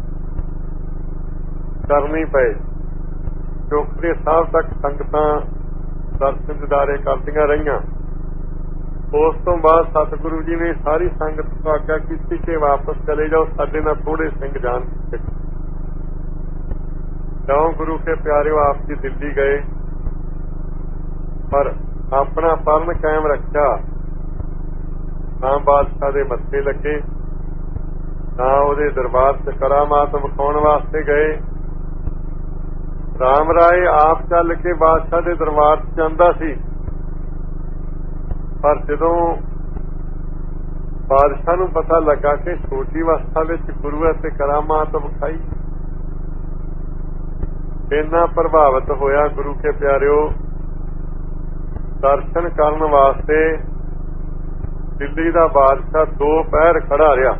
ਕਰਨੀ ਪਏ। ਚੌਖੜੇ ਸਾਹਿਬ ਤੱਕ ਸੰਗਤਾਂ ਦਰਸ਼ਨ ਦਿਦਾਰੇ ਕਰਦੀਆਂ ਰਹੀਆਂ। ਉਸ ਤੋਂ ਬਾਅਦ ਸਤਿਗੁਰੂ ਜੀ ਨੇ ਸਾਰੀ ਸੰਗਤ ਨੂੰ ਆਗਿਆ ਕੀਤੀ ਕਿ ਵਾਪਸ ਚਲੇ ਜਾਓ, ਸਾਡੇ ਨਾਲ ਥੋੜੇ ਸਿੰਘ ਜਾਣ। ਕਿਉਂ ਗੁਰੂ ਕੇ ਪਿਆਰਿਓ, ਆਪ ਜੀ ਦਿੱਲੀ ਗਏ ਪਰ ਆਪਣਾ ਪਰਨ ਕਾਇਮ ਰੱਖਿਆ। ਨਾ ਬਾਦਸ਼ਾਹ ਦੇ ਮੱਥੇ ਲੱਗੇ, ਨਾ ਉਹਦੇ ਦਰਬਾਰ ਚ ਕਰਾਮਾਤ ਵਿਖਾਉਣ ਵਾਸਤੇ ਗਏ। ਰਾਮ ਰਾਏ ਆਪ ਚੱਲ ਕੇ ਬਾਦਸ਼ਾਹ ਦੇ ਦਰਬਾਰ ਚ ਜਾਂਦਾ ਸੀ, ਪਰ ਜਦੋਂ ਬਾਦਸ਼ਾਹ ਨੂੰ ਪਤਾ ਲੱਗਾ ਕਿ ਛੋਟੀ ਅਵਸਥਾ ਵਿੱਚ ਗੁਰੂ ਅਤੇ ਕਰਾਮਾਤ ਵਿਖਾਈ, ਇੰਨਾ ਪ੍ਰਭਾਵਿਤ ਹੋਇਆ ਗੁਰੂ ਕੇ ਪਿਆਰਿਓ, ਦਰਸ਼ਨ ਕਰਨ ਵਾਸਤੇ ਦਿੱਲੀ ਦਾ ਬਾਦਸ਼ਾਹ ਦੋ ਪਹਿਰ ਖੜਾ ਰਿਹਾ,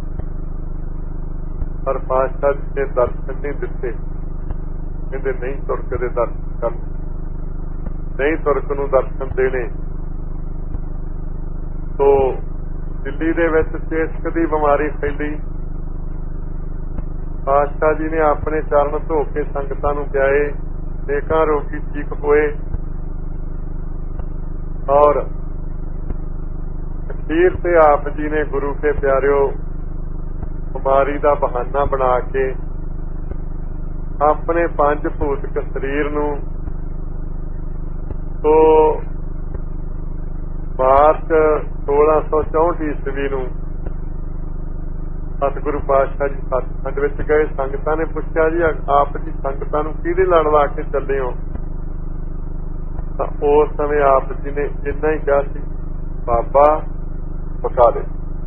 ਪਰ ਬਾਦਸ਼ਾਹ ਦੇ ਦਰਸ਼ਨ ਨਹੀਂ ਦਿੱਤੇ। ਕਹਿੰਦੇ ਨਹੀਂ ਤੁਰਕ ਦੇ ਦਰਸ਼ਨ ਕਰਨ, ਨਹੀਂ ਤੁਰਕ ਨੂੰ ਦਰਸ਼ਨ ਦੇਣੇ। ਤੋ ਦਿੱਲੀ ਦੇ ਵਿੱਚ ਚੇਚਕ ਦੀ ਬਿਮਾਰੀ ਫੈਲੀ। ਬਾਦਸ਼ਾਹ ਜੀ ਨੇ ਆਪਣੇ ਚਰਨ ਧੋ ਕੇ ਸੰਗਤਾਂ ਨੂੰ ਪਿਆਏ, ਅਨੇਕਾਂ ਰੋਗੀ ਠੀਕ ਹੋਏ ਔਰ ਅਖੀਰ ਤੇ ਆਪ ਜੀ ਨੇ ਗੁਰੂ ਕੇ ਪਿਆਰਿਓ ਬਿਮਾਰੀ ਦਾ ਬਹਾਨਾ ਬਣਾ ਕੇ ਆਪਣੇ ਪੰਜ ਭੂਤਿਕ ਸਰੀਰ ਨੂੰ ਤੋਂ ਮਾਰਚ ਸੋਲਾਂ ਸੌ ਚੌਂਹਠ ਈਸਵੀ ਨੂੰ ਸਤਿਗੁਰੂ ਪਾਤਸ਼ਾਹ ਜੀ ਸੱਚਖੰਡ ਵਿੱਚ ਗਏ। ਸੰਗਤਾਂ ਨੇ ਪੁੱਛਿਆ ਜੀ ਆਪ ਜੀ ਸੰਗਤਾਂ ਨੂੰ ਕਿਹਦੇ ਲੜ ਲਾ ਕੇ ਚੱਲੇ ਹੋ? ਤਾਂ ਉਸ ਸਮੇਂ ਆਪ ਜੀ ਨੇ ਇੰਨਾ ਹੀ ਕਿਹਾ ਸੀ, ਬਾਬਾ ਪਕਾ ਦੇ।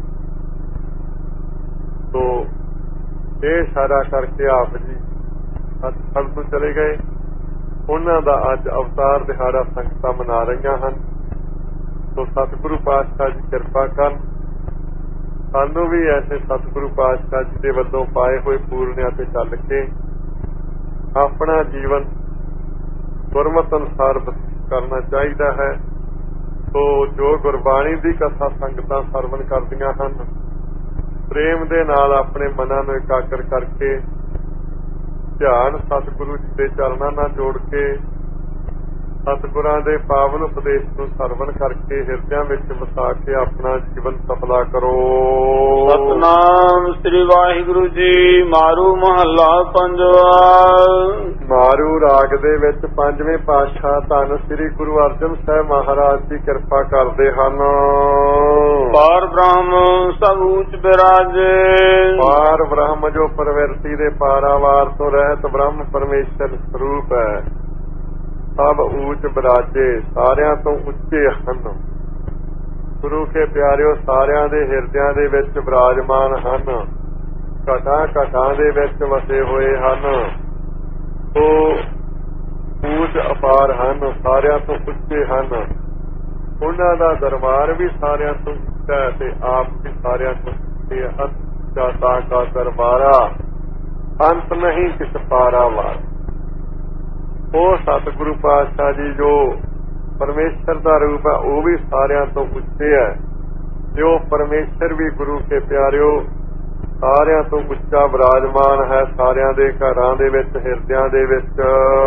ਤੋ ਇਹ ਸਾਰਾ ਕਰਕੇ ਆਪ ਜੀ ਸੱਚਖੰਡ ਤੋਂ ਚਲੇ ਗਏ। ਉਹਨਾਂ ਦਾ ਅੱਜ ਅਵਤਾਰ ਦਿਹਾੜਾ ਸੰਗਤਾਂ ਮਨਾ ਰਹੀਆਂ ਹਨ। ਤੋ ਸਤਿਗੁਰੂ ਪਾਤਸ਼ਾਹ ਜੀ ਕਿਰਪਾ ਕਰਨ, ਸਾਨੂੰ ਵੀ ਐਸੇ ਸਤਿਗੁਰੂ ਪਾਤਸ਼ਾਹ ਜੀ ਦੇ ਵੱਲੋਂ ਪਾਏ ਹੋਏ ਪੂਰਨਿਆਂ ਤੇ ਚੱਲ ਕੇ ਆਪਣਾ ਜੀਵਨ ਗੁਰਮਤਿ ਅਨੁਸਾਰ ਕਰਨਾ ਚਾਹੀਦਾ ਹੈ। ਤੋ ਜੋ ਗੁਰਬਾਣੀ ਦੀ ਕਥਾ ਸੰਗਤਾਂ ਸਰਵਣ ਕਰਦੀਆਂ ਹਨ, ਪ੍ਰੇਮ ਦੇ ਨਾਲ ਆਪਣੇ ਮਨਾਂ ਨੂੰ ਇਕਾਗਰ ਕਰਕੇ ਧਿਆਨ ਸਤਿਗੁਰੂ ਜੀ ਦੇ ਚਰਨਾਂ ਨਾਲ ਜੋੜ ਕੇ ਸਤਿਗੁਰਾਂ ਦੇ ਪਾਵਨ ਉਪਦੇਸ਼ ਨੂੰ ਸਰਵਣ ਕਰਕੇ ਹਿਰਦਿਆਂ ਵਿੱਚ ਵਸਾ ਕੇ ਆਪਣਾ ਜੀਵਨ ਸਫਲਾ ਕਰੋ। ਸਤਿਨਾਮ ਸ੍ਰੀ ਵਾਹਿਗੁਰੂ ਜੀ। ਮਾਰੂ ਮਹੱਲਾ ਪੰਜਵਾ। ਮਾਰੂ ਰਾਗ ਦੇ ਵਿੱਚ ਪੰਜਵੇਂ ਪਾਤਸ਼ਾਹ ਧੰਨ ਸ੍ਰੀ ਗੁਰੂ ਅਰਜਨ ਸਾਹਿਬ ਮਹਾਰਾਜ ਦੀ ਕਿਰਪਾ ਕਰਦੇ ਹਨ। ਪਾਰ ਬ੍ਰਹਮ ਸਭ ਉੱਚ ਬਿਰਾਜੇ। ਪਾਰ ਬ੍ਰਹਮ ਜੋ ਪ੍ਰਵਿਰਤੀ ਦੇ ਪਾਰਾਵਾਰ ਤੋਂ ਰਹਿਤ ਬ੍ਰਹਮ ਪਰਮੇਸ਼ਰ ਸਰੂਪ ਹੈ, ਸਭ ਉੱਚ ਬਿਰਾਜੇ, ਸਾਰਿਆਂ ਤੋਂ ਉੱਚੇ ਹਨ। ਗੁਰੂ ਕੇ ਪਿਆਰਿਓ, ਸਾਰਿਆਂ ਦੇ ਹਿਰਦਿਆਂ ਦੇ ਵਿੱਚ ਬਿਰਾਜਮਾਨ ਹਨ, ਘਟਾਂ ਘਟਾਂ ਦੇ ਵਿੱਚ ਵਸੇ ਹੋਏ ਹਨ। ਉਹ ਉੱਚ ਅਪਾਰ ਹਨ, ਸਾਰਿਆਂ ਤੋਂ ਉੱਚੇ ਹਨ। ਉਹਨਾਂ ਦਾ ਦਰਬਾਰ ਵੀ ਸਾਰਿਆਂ ਤੋਂ ਉੱਚਾ ਹੈ ਤੇ ਆਪ ਵੀ ਸਾਰਿਆਂ ਤੋਂ ਉੱਚੇ ਹਨ। ਜਾਤਾ ਕਾ ਦਰਬਾਰਾ ਅੰਤ ਨਹੀਂ ਕਿਸ ਪਾਰਾਵਾਰ। ਉਹ ਸਤਿਗੁਰੂ ਪਾਤਸ਼ਾਹ ਜੀ ਜੋ ਪਰਮੇਸ਼ਰ ਦਾ ਰੂਪ ਹੈ, ਉਹ ਵੀ ਸਾਰਿਆਂ ਤੋਂ ਉੱਚੇ ਹੈ। ਜੋ ਪਰਮੇਸ਼ਰ ਵੀ ਗੁਰੂ ਕੇ ਪਿਆਰਿਓ ਸਾਰਿਆਂ ਤੋਂ ਉੱਚਾ ਵਿਰਾਜਮਾਨ ਹੈ, ਸਾਰਿਆਂ ਦੇ ਘਰਾਂ ਦੇ ਵਿੱਚ, ਹਿਰਦਿਆਂ ਦੇ ਵਿੱਚ।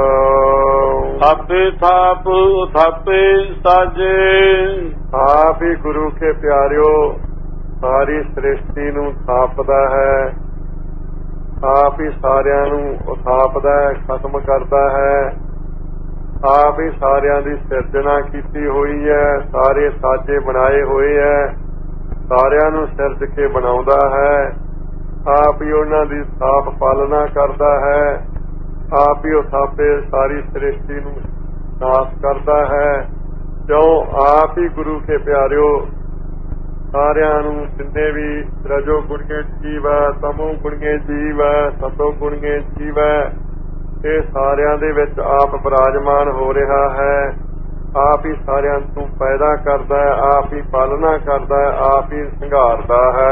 ਆਪੇ ਥਾਪ ਥਾਪੇ ਸਾਜੇ। ਆਪ ਹੀ ਗੁਰੂ ਕੇ ਪਿਆਰਿਓ ਸਾਰੀ ਸ੍ਰਿਸ਼ਟੀ ਨੂੰ ਥਾਪਦਾ ਹੈ, ਆਪ ਹੀ ਸਾਰਿਆਂ ਨੂੰ ਉਥਾਪਦਾ ਹੈ, ਖਤਮ ਕਰਦਾ ਹੈ। ਆਪ ਹੀ ਸਾਰਿਆਂ ਦੀ ਸਿਰਜਣਾ ਕੀਤੀ ਹੋਈ ਹੈ, ਸਾਰੇ ਸਾਜੇ ਬਣਾਏ ਹੋਏ ਹੈ, ਸਾਰਿਆਂ ਨੂੰ ਸਿਰਜ ਕੇ ਬਣਾਉਂਦਾ ਹੈ। ਆਪ ਹੀ ਉਹਨਾਂ ਦੀ ਸਾਫ਼ ਪਾਲਣਾ ਕਰਦਾ ਹੈ, ਆਪ ਹੀ ਉਥਾਪੇ ਸਾਰੀ ਸ੍ਰਿਸ਼ਟੀ ਨੂੰ ਨਾਸ਼ ਕਰਦਾ ਹੈ। ਕਿਉਂ ਆਪ ਹੀ ਗੁਰੂ ਕੇ ਪਿਆਰਿਓ ਸਾਰਿਆਂ ਨੂੰ ਜਿੰਨੇ ਵੀ ਰਜੋ ਗੁਣਗੇ ਜੀਵ ਹੈ, ਤਮੋ ਗੁਣਗੇ ਜੀਵ ਹੈ, ਸਤੋ ਗੁਣਗੇ ਜੀਵ ਹੈ, ਇਹ ਸਾਰਿਆਂ ਦੇ ਵਿੱਚ ਆਪ ਬਿਰਾਜਮਾਨ ਹੋ ਰਿਹਾ ਹੈ। ਆਪ ਹੀ ਸਾਰਿਆਂ ਨੂੰ ਪੈਦਾ ਕਰਦਾ ਹੈ, ਆਪ ਹੀ ਪਾਲਣਾ ਕਰਦਾ ਹੈ, ਆਪ ਹੀ ਸੰਘਾਰਦਾ ਹੈ।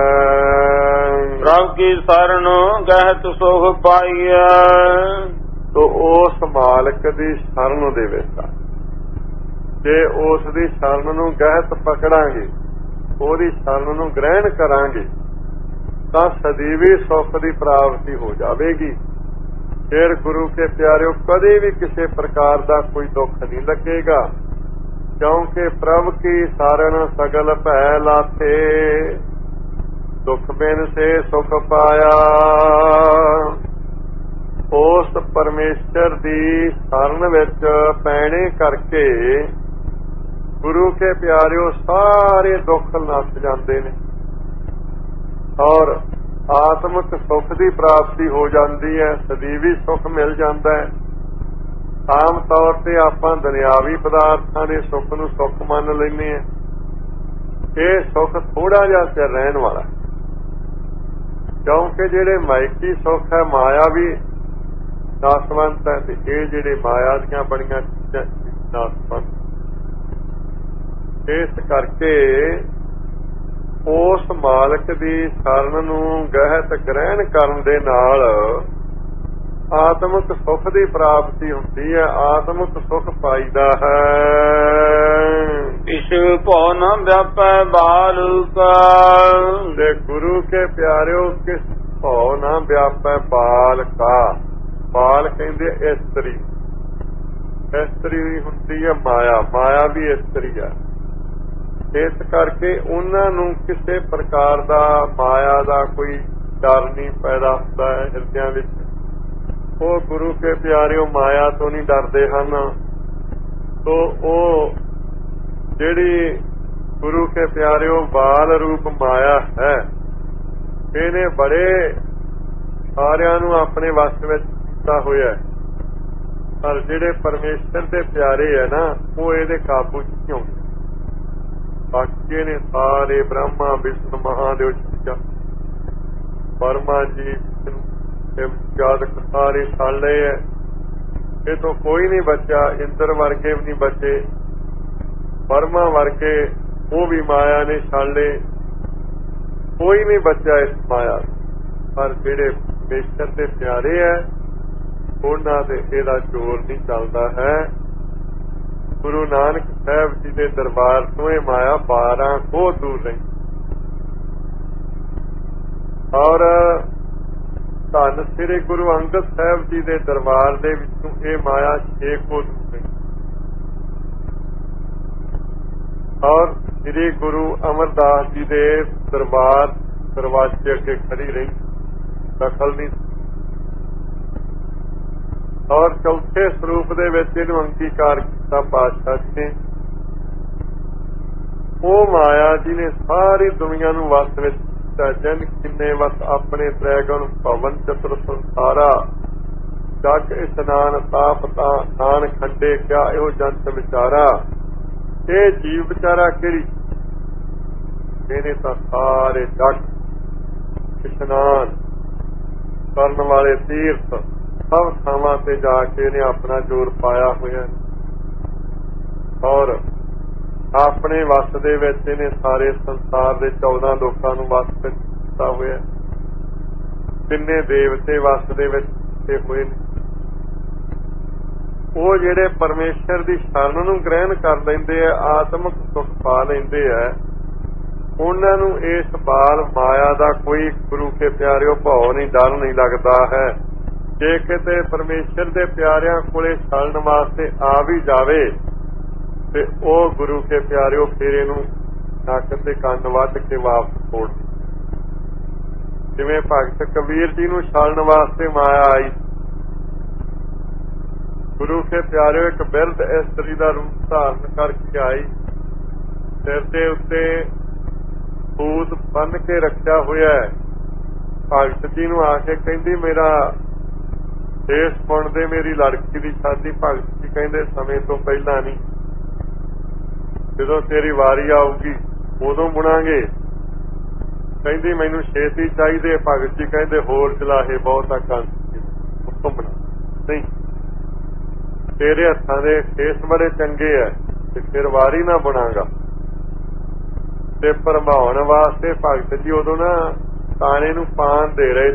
ਪ੍ਰਭ ਕੀ ਸ਼ਰਨ ਗਹਿਤ ਸੁਖ ਪਾਈਐ। ਤੋ ਉਸ ਮਾਲਕ ਦੀ ਸ਼ਰਨ ਦੇ ਵਿੱਚ ਜੇ ਉਸ ਦੀ ਸ਼ਰਨ ਨੂੰ ਗਹਿਤ ਪਕੜਾਂਗੇ, ਉਹਦੀ ਸ਼ਰਨ ਨੂੰ ਗ੍ਰਹਿਣ ਕਰਾਂਗੇ ਤਾਂ ਸਦੀਵੀ ਸੁੱਖ ਦੀ ਪ੍ਰਾਪਤੀ ਹੋ ਜਾਵੇਗੀ। ਫਿਰ ਗੁਰੂ ਕੇ ਪਿਆਰਿਓ ਕਦੇ ਵੀ ਕਿਸੇ ਪ੍ਰਕਾਰ ਦਾ ਕੋਈ ਦੁੱਖ ਨਹੀਂ ਲੱਗੇਗਾ, ਕਿਉਂਕਿ ਪ੍ਰਭ ਕੀ ਸਾਰਨ ਸਗਲ ਭੈ ਲਾਥੇ, ਦੁੱਖ ਬਿਨ ਸੇ ਸੁਖ ਪਾਇਆ। ਉਸ ਪਰਮੇਸ਼ਰ ਦੀ ਸ਼ਰਨ ਵਿੱਚ ਪੈਣੇ ਕਰਕੇ ਗੁਰੂ ਕੇ ਪਿਆਰਿਓ ਸਾਰੇ ਦੁੱਖ ਨੱਸ ਜਾਂਦੇ ਨੇ ਔਰ ਆਤਮਿਕ ਸੁੱਖ ਦੀ ਪ੍ਰਾਪਤੀ ਹੋ ਜਾਂਦੀ ਹੈ, ਸਦੀਵੀ ਸੁੱਖ ਮਿਲ ਜਾਂਦਾ ਹੈ। ਆਮ ਤੌਰ ਤੇ ਆਪਾਂ ਦੁਨਿਆਵੀ ਪਦਾਰਥਾਂ ਦੇ ਸੁੱਖ ਨੂੰ ਸੁੱਖ ਮੰਨ ਲੈਂਦੇ ਹਾਂ। ਇਹ ਸੁੱਖ ਥੋੜਾ ਜਿਹਾ ਚਿਰ ਰਹਿਣ ਵਾਲਾ, ਕਿਉਂਕਿ ਜਿਹੜੇ ਮਾਇਕੀ ਸੁੱਖ ਹੈ ਮਾਇਆ ਵੀ ਨਾਸਵੰਤ ਹੈ ਤੇ ਇਹ ਜਿਹੜੇ ਮਾਇਆ ਦੀਆਂ ਬਣੀਆਂ ਚੀਜ਼ਾਂ ਨਾਸਵੰਤ। ਇਸ ਕਰਕੇ ਉਸ ਮਾਲਕ ਦੀ ਸ਼ਰਨ ਨੂੰ ਗਹਿਤ ਗ੍ਰਹਿਣ ਕਰਨ ਦੇ ਨਾਲ ਆਤਮਿਕ ਸੁੱਖ ਦੀ ਪ੍ਰਾਪਤੀ ਹੁੰਦੀ ਹੈ, ਆਤਮਿਕ ਸੁੱਖ ਪਾਈਦਾ ਹੈ। ਇਸ ਭਉ ਨ ਵਿਆਪੈ ਬਾਲਕਾ। ਤੇ ਗੁਰੂ ਕੇ ਪਿਆਰਿਓ ਕਿਸ ਭਉ ਨ ਵਿਆਪੈ ਬਾਲਕਾ। ਬਾਲ ਕਹਿੰਦੇ ਇਸਤਰੀ, ਇਸਤਰੀ ਵੀ ਹੁੰਦੀ ਹੈ ਮਾਇਆ, ਮਾਇਆ ਵੀ ਇਸਤਰੀ ਹੈ। ਇਸ ਕਰਕੇ ਉਹਨਾਂ ਨੂੰ ਕਿਸੇ ਪ੍ਰਕਾਰ ਦਾ ਮਾਇਆ ਦਾ ਕੋਈ ਡਰ ਨਹੀਂ ਪੈਦਾ ਹੁੰਦਾ ਹੈ ਹਿਰਦਿਆਂ ਵਿੱਚ। ਉਹ ਗੁਰੂ ਕੇ ਪਿਆਰਿਓ ਮਾਇਆ ਤੋਂ ਨਹੀਂ ਡਰਦੇ ਹਨ। ਤੋ ਉਹ ਜਿਹੜੀ ਗੁਰੂ ਕੇ ਪਿਆਰਿਓ ਬਾਲ ਰੂਪ ਮਾਇਆ ਹੈ, ਇਹਨੇ ਬੜੇ ਸਾਰਿਆਂ ਨੂੰ ਆਪਣੇ ਵਸ ਵਿੱਚ ਕੀਤਾ ਹੋਇਆ, ਪਰ ਜਿਹੜੇ ਪਰਮੇਸ਼ਰ ਦੇ ਪਿਆਰੇ ਹੈ ਨਾ ਉਹ ਇਹਦੇ ਕਾਬੂ ਚ ਨਹੀਂ ਆਉਂਦੇ। ਬਾਕੀ ਨੇ ਸਾਰੇ ਬ੍ਰਹਮਾ ਵਿਸ਼ਨੂੰ ਮਹਾਦੇਵ ਪਰਮਾ ਜੀ ਜਾਦਕ ਸਾਰੇ ਛੱਡ ਲਏ ਹੈ। ਇਹ ਤੋਂ ਕੋਈ ਨਹੀਂ ਬਚਿਆ, ਇੰਦਰ ਵਰਗੇ ਵੀ ਨਹੀਂ ਬਚੇ, ਪਰਮਾ ਵਰਗੇ ਉਹ ਵੀ ਮਾਇਆ ਨੇ ਛੱਡ ਲਏ, ਕੋਈ ਨਹੀਂ ਬਚਿਆ ਇਸ ਮਾਇਆ। ਪਰ ਜਿਹੜੇ ਪਰਮੇਸ਼ਰ ਦੇ ਪਿਆਰੇ ਹੈ ਉਹਨਾਂ ਤੇ ਇਹਦਾ ਜ਼ੋਰ ਨਹੀਂ ਚੱਲਦਾ ਹੈ। ਗੁਰੂ ਨਾਨਕ ਸਾਹਿਬ ਜੀ ਦੇ ਦਰਬਾਰ ਤੋਂ ਇਹ ਮਾਇਆ ਬਾਰਾਂ ਕੋਹ ਦੂਰ ਰਹੀ ਔਰ ਧੰਨ ਸ੍ਰੀ ਗੁਰੂ ਅੰਗਦ ਸਾਹਿਬ ਜੀ ਦੇ ਦਰਬਾਰ ਦੇ ਵਿੱਚੋਂ ਇਹ ਮਾਇਆ ਛੇ ਕੋਹ ਦੂਰ ਰਹੀ ਔਰ ਸ੍ਰੀ ਗੁਰੂ ਅਮਰਦਾਸ ਜੀ ਦੇ ਦਰਬਾਰ ਦਰਵਾਜ਼ੇ ਅੱਗੇ ਖੜੀ ਰਹੀ, ਦਖਲ ਨਹੀਂ। ਔਰ ਚੌਥੇ ਸਰੂਪ ਦੇ ਵਿੱਚ ਇਹਨੂੰ ਅੰਗੀਕਾਰ ਕੀਤਾ ਪਾਤਸ਼ਾਹ ਜੀ ਨੇ। ਉਹ ਮਾਇਆ ਜੀ ਨੇ ਸਾਰੀ ਦੁਨੀਆ ਨੂੰ ਵਸ ਵਿੱਚ ਕੀਤਾ। ਜਨ ਕਿੰਨੇ ਵਸ ਆਪਣੇ ਤ੍ਰੈਗੁਣ ਭਵਨ ਚਤੁਰ ਸੰਸਾਰਾ, ਜਗ ਇਸਨਾਨ ਤਾਪ ਤਾਨ ਖੰਡੇ ਕਿਆ ਇਹੋ ਜੰਤ ਵਿਚਾਰਾ। ਇਹ ਜੀਵ ਵਿਚਾਰਾ ਕਿਹੜੀ, ਇਹਨੇ ਤਾਂ ਸਾਰੇ ਜਗ ਇਸਨਾਨ ਕਰਨ ਵਾਲੇ ਤੀਰਥ ਸਭ ਥਾਵਾਂ ਤੇ ਜਾ ਕੇ ਇਹਨੇ ਆਪਣਾ ਜ਼ੋਰ ਪਾਇਆ ਹੋਇਆ ਔਰ ਆਪਣੇ ਵਸ ਦੇ ਵਿੱਚ ਇਹਨੇ ਸਾਰੇ ਸੰਸਾਰ ਦੇ ਚੌਦਾਂ ਲੋਕਾਂ ਨੂੰ ਵਸ ਵਿੱਚ ਕੀਤਾ ਹੋਇਆ। ਤਿੰਨੇ ਦੇਵਤੇ ਵਸ ਦੇ ਵਿੱਚ ਤੇ ਹੋਏ ਨੇ। ਉਹ ਜਿਹੜੇ ਪਰਮੇਸ਼ਰ ਦੀ ਸ਼ਰਨ ਨੂੰ ਗ੍ਰਹਿਣ ਕਰ ਲੈਂਦੇ ਆ, ਆਤਮਿਕ ਸੁੱਖ ਪਾ ਲੈਂਦੇ ਆ, ਉਹਨਾਂ ਨੂੰ ਇਸ ਬਾਲ ਮਾਇਆ ਦਾ ਕੋਈ ਗੁਰੂ ਕੇ ਪਿਆਰਿਓ ਭਉ ਨਹੀਂ, ਡਰ ਨਹੀਂ ਲੱਗਦਾ ਹੈ। ਜੇ ਕਿਤੇ ਪਰਮੇਸ਼ਰ ਦੇ ਪਿਆਰਿਆਂ ਕੋਲੇ ਛਲਣ ਵਾਸਤੇ ਆ ਵੀ ਜਾਵੇ ਤੇ ਉਹ ਗੁਰੂ ਕੇ ਪਿਆਰਿਓ ਫਿਰ ਇਹਨੂੰ ਨੱਕ ਤੇ ਕੰਨ ਵੱਢ ਕੇ ਵਾਪਸ ਤੋੜ। ਜਿਵੇਂ ਭਗਤ ਕਬੀਰ ਜੀ ਨੂੰ ਛਲਣ ਵਾਸਤੇ ਮਾਇਆ ਆਈ, ਗੁਰੂ ਕੇ ਪਿਆਰਿਓ ਇੱਕ ਬਿਰਧ ਇਸਤਰੀ ਦਾ ਰੂਪ ਧਾਰਨ ਕਰਕੇ ਆਈ, ਸਿਰ ਦੇ ਉੱਤੇ ਭੂਤ ਬੰਨ ਕੇ ਰੱਖਿਆ ਹੋਇਆ ਹੈ। ਭਗਤ ਜੀ ਨੂੰ ਆ ਕੇ ਕਹਿੰਦੀ ਮੇਰਾ ਦੇਸ਼ ਪੁਣ ਦੇ, ਮੇਰੀ ਲੜਕੀ ਦੀ ਸ਼ਾਦੀ। ਭਗਤ ਜੀ ਕਹਿੰਦੇ ਸਮੇਂ ਤੋਂ ਪਹਿਲਾਂ ਨਹੀਂ, ਜਦੋਂ ਤੇਰੀ ਵਾਰੀ ਆਊਗੀ ਉਦੋਂ ਬੁਣਾਂਗੇ। ਕਹਿੰਦੀ ਮੈਨੂੰ ਛੇਤੀ ਚਾਹੀਦੇ। ਭਗਤ ਜੀ ਕਹਿੰਦੇ ਹੋਰ ਚਲਾਹੇ ਬਹੁਤਾ ਕੰਨ ਉੱਤੋਂ ਬਣਾ ਨਹੀਂ। ਤੇਰੇ ਹੱਥਾਂ ਦੇ ਕੇਸ ਬੜੇ ਚੰਗੇ ਐ ਤੇ ਫਿਰ ਵਾਰੀ ਨਾ ਬਣਾਂਗਾ। ਤੇ ਭਰਮਾਉਣ ਵਾਸਤੇ ਭਗਤ ਜੀ ਉਦੋਂ ਨਾ ਤਾਣੇ ਨੂੰ ਪਾਨ ਦੇ ਰਹੇ।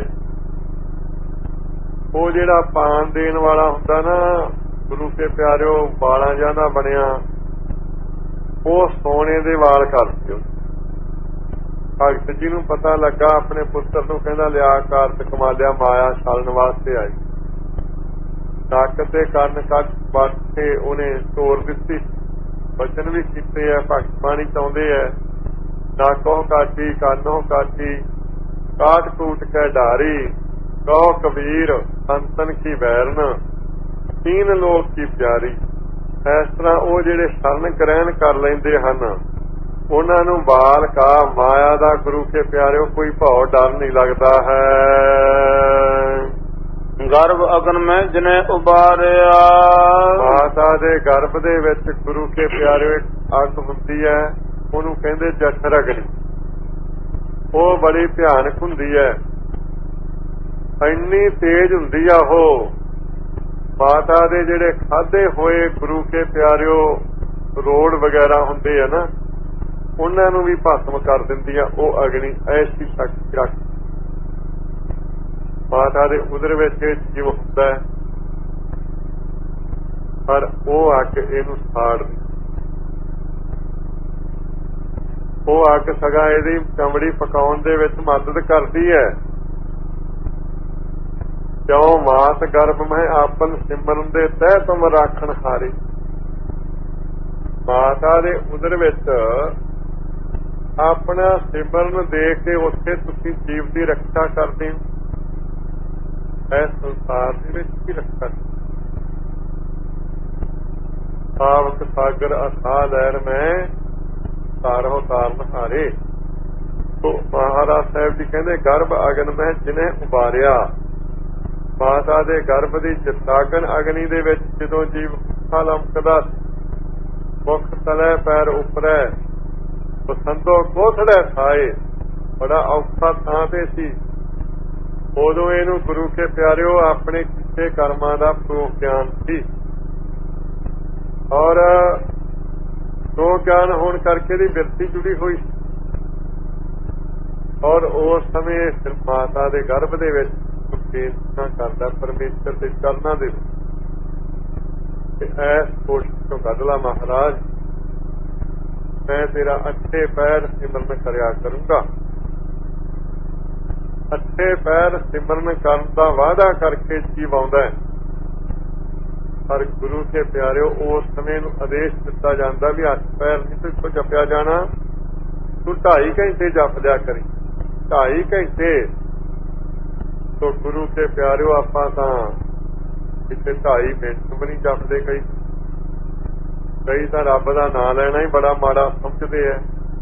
ਉਹ ਜਿਹੜਾ ਪਾਨ ਦੇਣ ਵਾਲਾ ਹੁੰਦਾ ਨਾ ਗੁਰੂ ਕੇ ਪਿਆਰਿਓ, ਵਾਲਾਂ ਜਾਂ ਦਾ ਬਣਿਆ, ਉਹ ਸੋਨੇ ਦੇ ਵਾਲ ਕਰਦੇ। ਭਗਤ ਜੀ ਨੂੰ ਪਤਾ ਲੱਗਾ, ਆਪਣੇ ਪੁੱਤਰ ਨੂੰ ਕਹਿੰਦਾ ਲਿਆ ਕਾਰਤ ਕਮਾਲਿਆ ਮਾਇਆ ਛਾਲਣ ਵਾਸਤੇ ਆਈ। ਨੱਕ ਤੇ ਕੰਨ ਕੱਟ ਵੱਟ ਕੇ ਉਹਨੇ ਤੋੜ ਦਿੱਤੀ। ਬਚਨ ਵੀ ਕੀਤੇ ਆ, ਭਗਤ ਬਾਣੀ ਚਾਹੁੰਦੇ ਆ, ਨਾਕੋਂ ਕਾਟੀ ਕਾਨੋਂ ਕਾਟੀ ਕਾਟ ਕੂਟ ਕੇ ਢਾਰੀ, ਕਹੋ ਕਬੀਰ ਸੰਤਨ ਕੀ ਵੈਰਨ ਤੀਨ ਲੋਕ ਕੀ ਪਿਆਰੀ। ਇਸ ਤਰ੍ਹਾਂ ਉਹ ਜਿਹੜੇ ਸ਼ਰਨ ਗ੍ਰਹਿਣ ਕਰ ਲੈਂਦੇ ਹਨ ਉਹਨਾਂ ਨੂੰ ਬਾਲ ਕਾ ਮਾਇਆ ਦਾ ਗੁਰੂ ਕੇ ਪਿਆਰਿਓ ਕੋਈ ਭੌ ਡਰ ਨਹੀਂ ਲੱਗਦਾ ਹੈ। ਗਰਭ ਅਗਨ ਮੈਂ ਜਿਨੇ ਉਬਾਰਿਆ, ਮਾਤਾ ਦੇ ਗਰਭ ਦੇ ਵਿੱਚ ਗੁਰੂ ਕੇ ਪਿਆਰਿਓ ਇੱਕ ਅੱਗ ਹੁੰਦੀ ਹੈ, ਉਹਨੂੰ ਕਹਿੰਦੇ ਜਠਰ ਅਗਨੀ। ਉਹ ਬੜੀ ਭਿਆਨਕ ਹੁੰਦੀ ਹੈ, ਇੰਨੀ ਤੇਜ਼ ਹੁੰਦੀ ਆ ਉਹ। ਮਾਤਾ ਦੇ ਜਿਹੜੇ ਖਾਧੇ ਹੋਏ ਗੁਰੂ ਕੇ ਪਿਆਰਿਓ ਰੋੜ ਵਗੈਰਾ ਹੁੰਦੇ ਆ ਨਾ, ਉਹਨਾਂ ਨੂੰ ਵੀ ਭਸਮ ਕਰ ਦਿੰਦੀ ਆ ਉਹ ਅਗਨੀ। ਐਸੀ ਸ਼ਕਤੀ ਰੱਖ ਮਾਤਾ ਦੇ ਉਦਰ ਵਿੱਚ ਜੀਵ ਹੁੰਦਾ, ਪਰ ਉਹ ਅੱਗ ਇਹਨੂੰ ਸਾੜ ਦੀ। ਉਹ ਅੱਗ ਸਗਾ ਇਹਦੀ ਚਮੜੀ ਪਕਾਉਣ ਦੇ ਵਿੱਚ ਮਦਦ ਕਰਦੀ ਹੈ। ਕਿਉਂ ਮਾਤ ਗਰਭ ਮੈਂ ਆਪਨ ਸਿਮਰਨ ਦੇ ਤਹਿ ਤੁਮ ਰਾਖਣ ਹਾਰੇ। ਮਾਤਾ ਦੇ ਉਦਰ ਵਿੱਚ ਆਪਣਾ ਸਿਮਰਨ ਦੇ ਕੇ ਉੱਥੇ ਤੁਸੀਂ ਜੀਵ ਦੀ ਰੱਖਿਆ ਕਰਦੇ ਹੋ। ਇਸ ਸੰਸਾਰ ਦੇ ਵਿੱਚ ਕੀ ਰੱਖਿਆ? ਸਾਵਕ ਸਾਗਰ ਅਥਾ ਲਹਿਰ ਮੈਂ ਤਾਰੋ ਤਾਰਨ ਹਾਰੇ। ਤੋ ਮਹਾਰਾਜ ਸਾਹਿਬ ਜੀ ਕਹਿੰਦੇ ਗਰਭ ਅਗਨ ਮੈਂ ਜਿਨੇ ਉਬਾਰਿਆ। ਮਾਤਾ ਦੇ ਗਰਭ ਦੀ ਜਤਾਗਨ ਅਗਨੀ ਦੇ ਵਿੱਚ ਜਦੋਂ ਜੀਵ ਲਮਕਦਾ, ਮੁਖ ਤਲੇ ਪੈਰ ਉੱਪਰੈ ਪਸੰਦੋ ਕੋਥੜੇ ਖਾਏ, ਬੜਾ ਔਖਾ ਥਾਂ ਤੇ ਸੀ। ਉਦੋਂ ਇਹਨੂੰ ਗੁਰੂ ਕੇ ਪਿਆਰਿਓ ਆਪਣੇ ਕੀਤੇ ਕਰਮਾਂ ਦਾ ਪ੍ਰੋਖ ਗਿਆਨ ਸੀ, ਔਰ ਪ੍ਰੋਖ ਗਿਆਨ ਹੋਣ ਕਰਕੇ ਦੀ ਬਿਰਤੀ ਜੁੜੀ ਹੋਈ। ਔਰ ਉਸ ਸਮੇਂ ਸਿਰਫ ਮਾਤਾ ਦੇ ਗਰਭ ਦੇ ਵਿੱਚ ਬੇਨਤੀ ਕਰਦਾ ਪਰਮੇਸ਼ਰ ਦੇ ਚਰਨਾਂ ਦੇ ਵਿੱਚ, ਐਸ ਕੋਸ਼ਿਸ਼ ਤੋਂ ਕੱਢ ਲਾ ਮਹਾਰਾਜ, ਮੈਂ ਤੇਰਾ ਅੱਠੇ ਪੈਰ ਸਿਮਰਨ ਕਰਿਆ ਕਰੂੰਗਾ। ਅੱਠੇ ਪੈਰ ਸਿਮਰਨ ਕਰਨ ਦਾ ਵਾਅਦਾ ਕਰਕੇ ਜੀਵ ਆਉਂਦਾ ਹੈ, ਪਰ ਗੁਰੂ ਕੇ ਪਿਆਰਿਓ ਉਸ ਸਮੇਂ ਨੂੰ ਆਦੇਸ਼ ਦਿੱਤਾ ਜਾਂਦਾ ਵੀ ਅੱਠ ਪੈਰ ਨਹੀਂ ਤੇ ਇੱਥੋਂ ਜਪਿਆ ਜਾਣਾ, ਤੂੰ ਢਾਈ ਘੰਟੇ ਜਪ ਲਿਆ ਕਰੀ। ਢਾਈ ਘੰਟੇ ਤੋ ਗੁਰੂ ਕੇ ਪਿਆਰਿਓ ਆਪਾਂ ਤਾਂ ਇੱਥੇ ਢਾਈ ਮਿੰਟ ਵੀ ਨਹੀਂ ਜਪਦੇ। ਕਈ ਕਈ ਤਾਂ ਰੱਬ ਦਾ ਨਾਂ ਲੈਣਾ ਹੀ ਬੜਾ ਮਾੜਾ ਸਮਝਦੇ ਹੈ।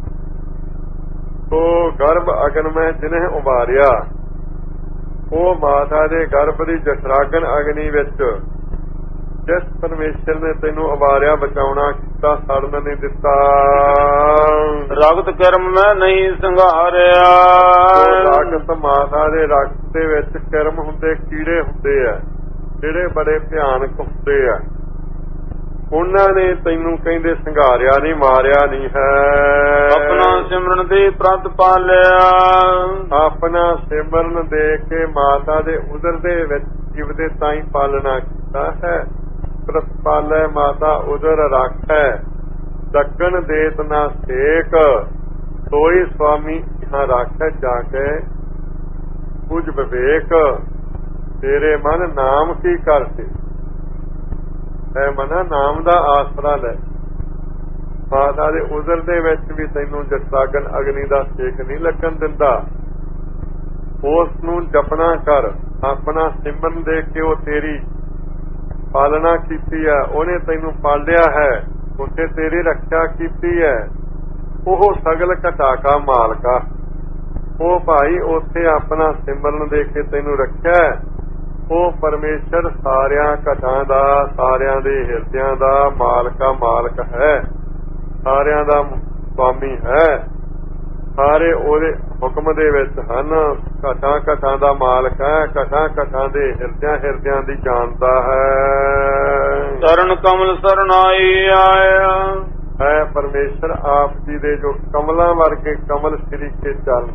ਤੋ ਗਰਭ ਅਗਨ ਮੈਂ ਜਿਨੇ ਉਬਾਰਿਆ, ਉਹ ਮਾਤਾ ਦੇ ਗਰਭ ਦੀ ਜਠਰਾਗਨ ਅਗਨੀ ਵਿੱਚ ਜਿਸ ਪਰਮੇਸ਼ਰ ਨੇ ਤੈਨੂੰ ਉਬਾਰਿਆ, ਬਚਾਉਣਾ ਕੀਤਾ, ਸੜਨ ਨਹੀਂ ਦਿੱਤਾ। ਰਗਤ ਕਰਮ ਮੈਂ ਨਹੀਂ ਸੰਘਾਰਿਆ। ਰਗਤ ਮਾਤਾ ਦੇ ਰਗਤ ਦੇ ਵਿੱਚ ਕਰਮ ਹੁੰਦੇ, ਕੀੜੇ ਹੁੰਦੇ ਆ ਜਿਹੜੇ ਬੜੇ ਭਿਆਨਕ ਹੁੰਦੇ ਆ, ਉਹਨਾਂ ਨੇ ਤੈਨੂੰ ਕਹਿੰਦੇ ਸੰਘਾਰਿਆ ਨਹੀਂ, ਮਾਰਿਆ ਨਹੀਂ ਹੈ। ਆਪਣਾ ਸਿਮਰਨ ਦੇ ਪ੍ਰਤ ਪਾਲਿਆ। ਆਪਣਾ ਸਿਮਰਨ ਦੇ ਕੇ ਮਾਤਾ ਦੇ ਉਦਰ ਦੇ ਵਿੱਚ ਜੀਵ ਦੇ ਤਾਈਂ ਪਾਲਣਾ ਕੀਤਾ ਹੈ। ਪ੍ਰਤਪਾਲੈ ਮਾਤਾ ਉਦਰ ਰਾਖੈ, ਲੱਗਣ ਦੇਤ ਨਾ ਸੇਕ, ਸੋਈ ਸੁਆਮੀ यहाँ ਰਾਖੈ ਜਾ ਕੇ ਕੁਝ ਵਿਵੇਕ। ਤੇਰੇ ਮਨ ਨਾਮ ਕੀ ਕਰਤੇ, ਐ ਮਨਾ ਨਾਮ ਦਾ ਆਸਰਾ ਲੈ। ਮਾਤਾ ਦੇ ਉਦਰ ਦੇ ਵਿੱਚ ਵੀ ਤੈਨੂੰ ਜਠਰਾਗਨ ਅਗਨੀ ਦਾ ਸੇਕ ਨਹੀਂ ਲੱਗਣ ਦਿੰਦਾ। ਉਸ ਨੂੰ ਜਪਣਾ ਕਰ, ਆਪਣਾ ਸਿਮਰਨ ਦੇ ਕੇ ਉਹ ਤੇਰੀ ਪਾਲਣਾ ਕੀਤੀ ਹੈ, ਉਹਨੇ ਤੈਨੂੰ ਪਾਲਿਆ ਹੈ, ਉੱਥੇ ਤੇਰੀ ਰੱਖਿਆ ਕੀਤੀ ਹੈ। ਉਹ ਸਗਲ ਘਟਾ ਕਾ ਮਾਲਕਾ, ਉਹ ਭਾਈ ਉੱਥੇ ਆਪਣਾ ਸਿਮਰਨ ਦੇ ਕੇ ਤੈਨੂੰ ਰੱਖਿਆ। ਉਹ ਪਰਮੇਸ਼ਰ ਸਾਰਿਆਂ ਘਟਾਂ ਦਾ, ਸਾਰਿਆਂ ਦੇ ਹਿਰਦਿਆਂ ਦਾ ਮਾਲਕਾ ਮਾਲਕ ਹੈ, ਸਾਰਿਆਂ ਦਾ ਸੁਆਮੀ ਹੈ। ਸਾਰੇ ਉਹਦੇ ਹੁਕਮ ਦੇ ਵਿੱਚ ਹਨ। ਘਟਾਂ ਘਟਾਂ ਦਾ ਮਾਲਕ ਹੈ, ਘਟਾਂ ਘਟਾਂ ਦੇ ਹਿਰਦਿਆਂ ਹਿਰਦਿਆਂ ਦੀ ਜਾਣਦਾ ਹੈ। ਚਰਨ ਕਮਲ ਸਰਨਾਈ ਆਇਆ। ਹੈ ਪਰਮੇਸ਼ਰ ਆਪ ਜੀ ਦੇ ਜੋ ਕਮਲਾਂ ਵਰਗੇ ਕਮਲ ਸ੍ਰੀ ਕੇ ਚਰਨ,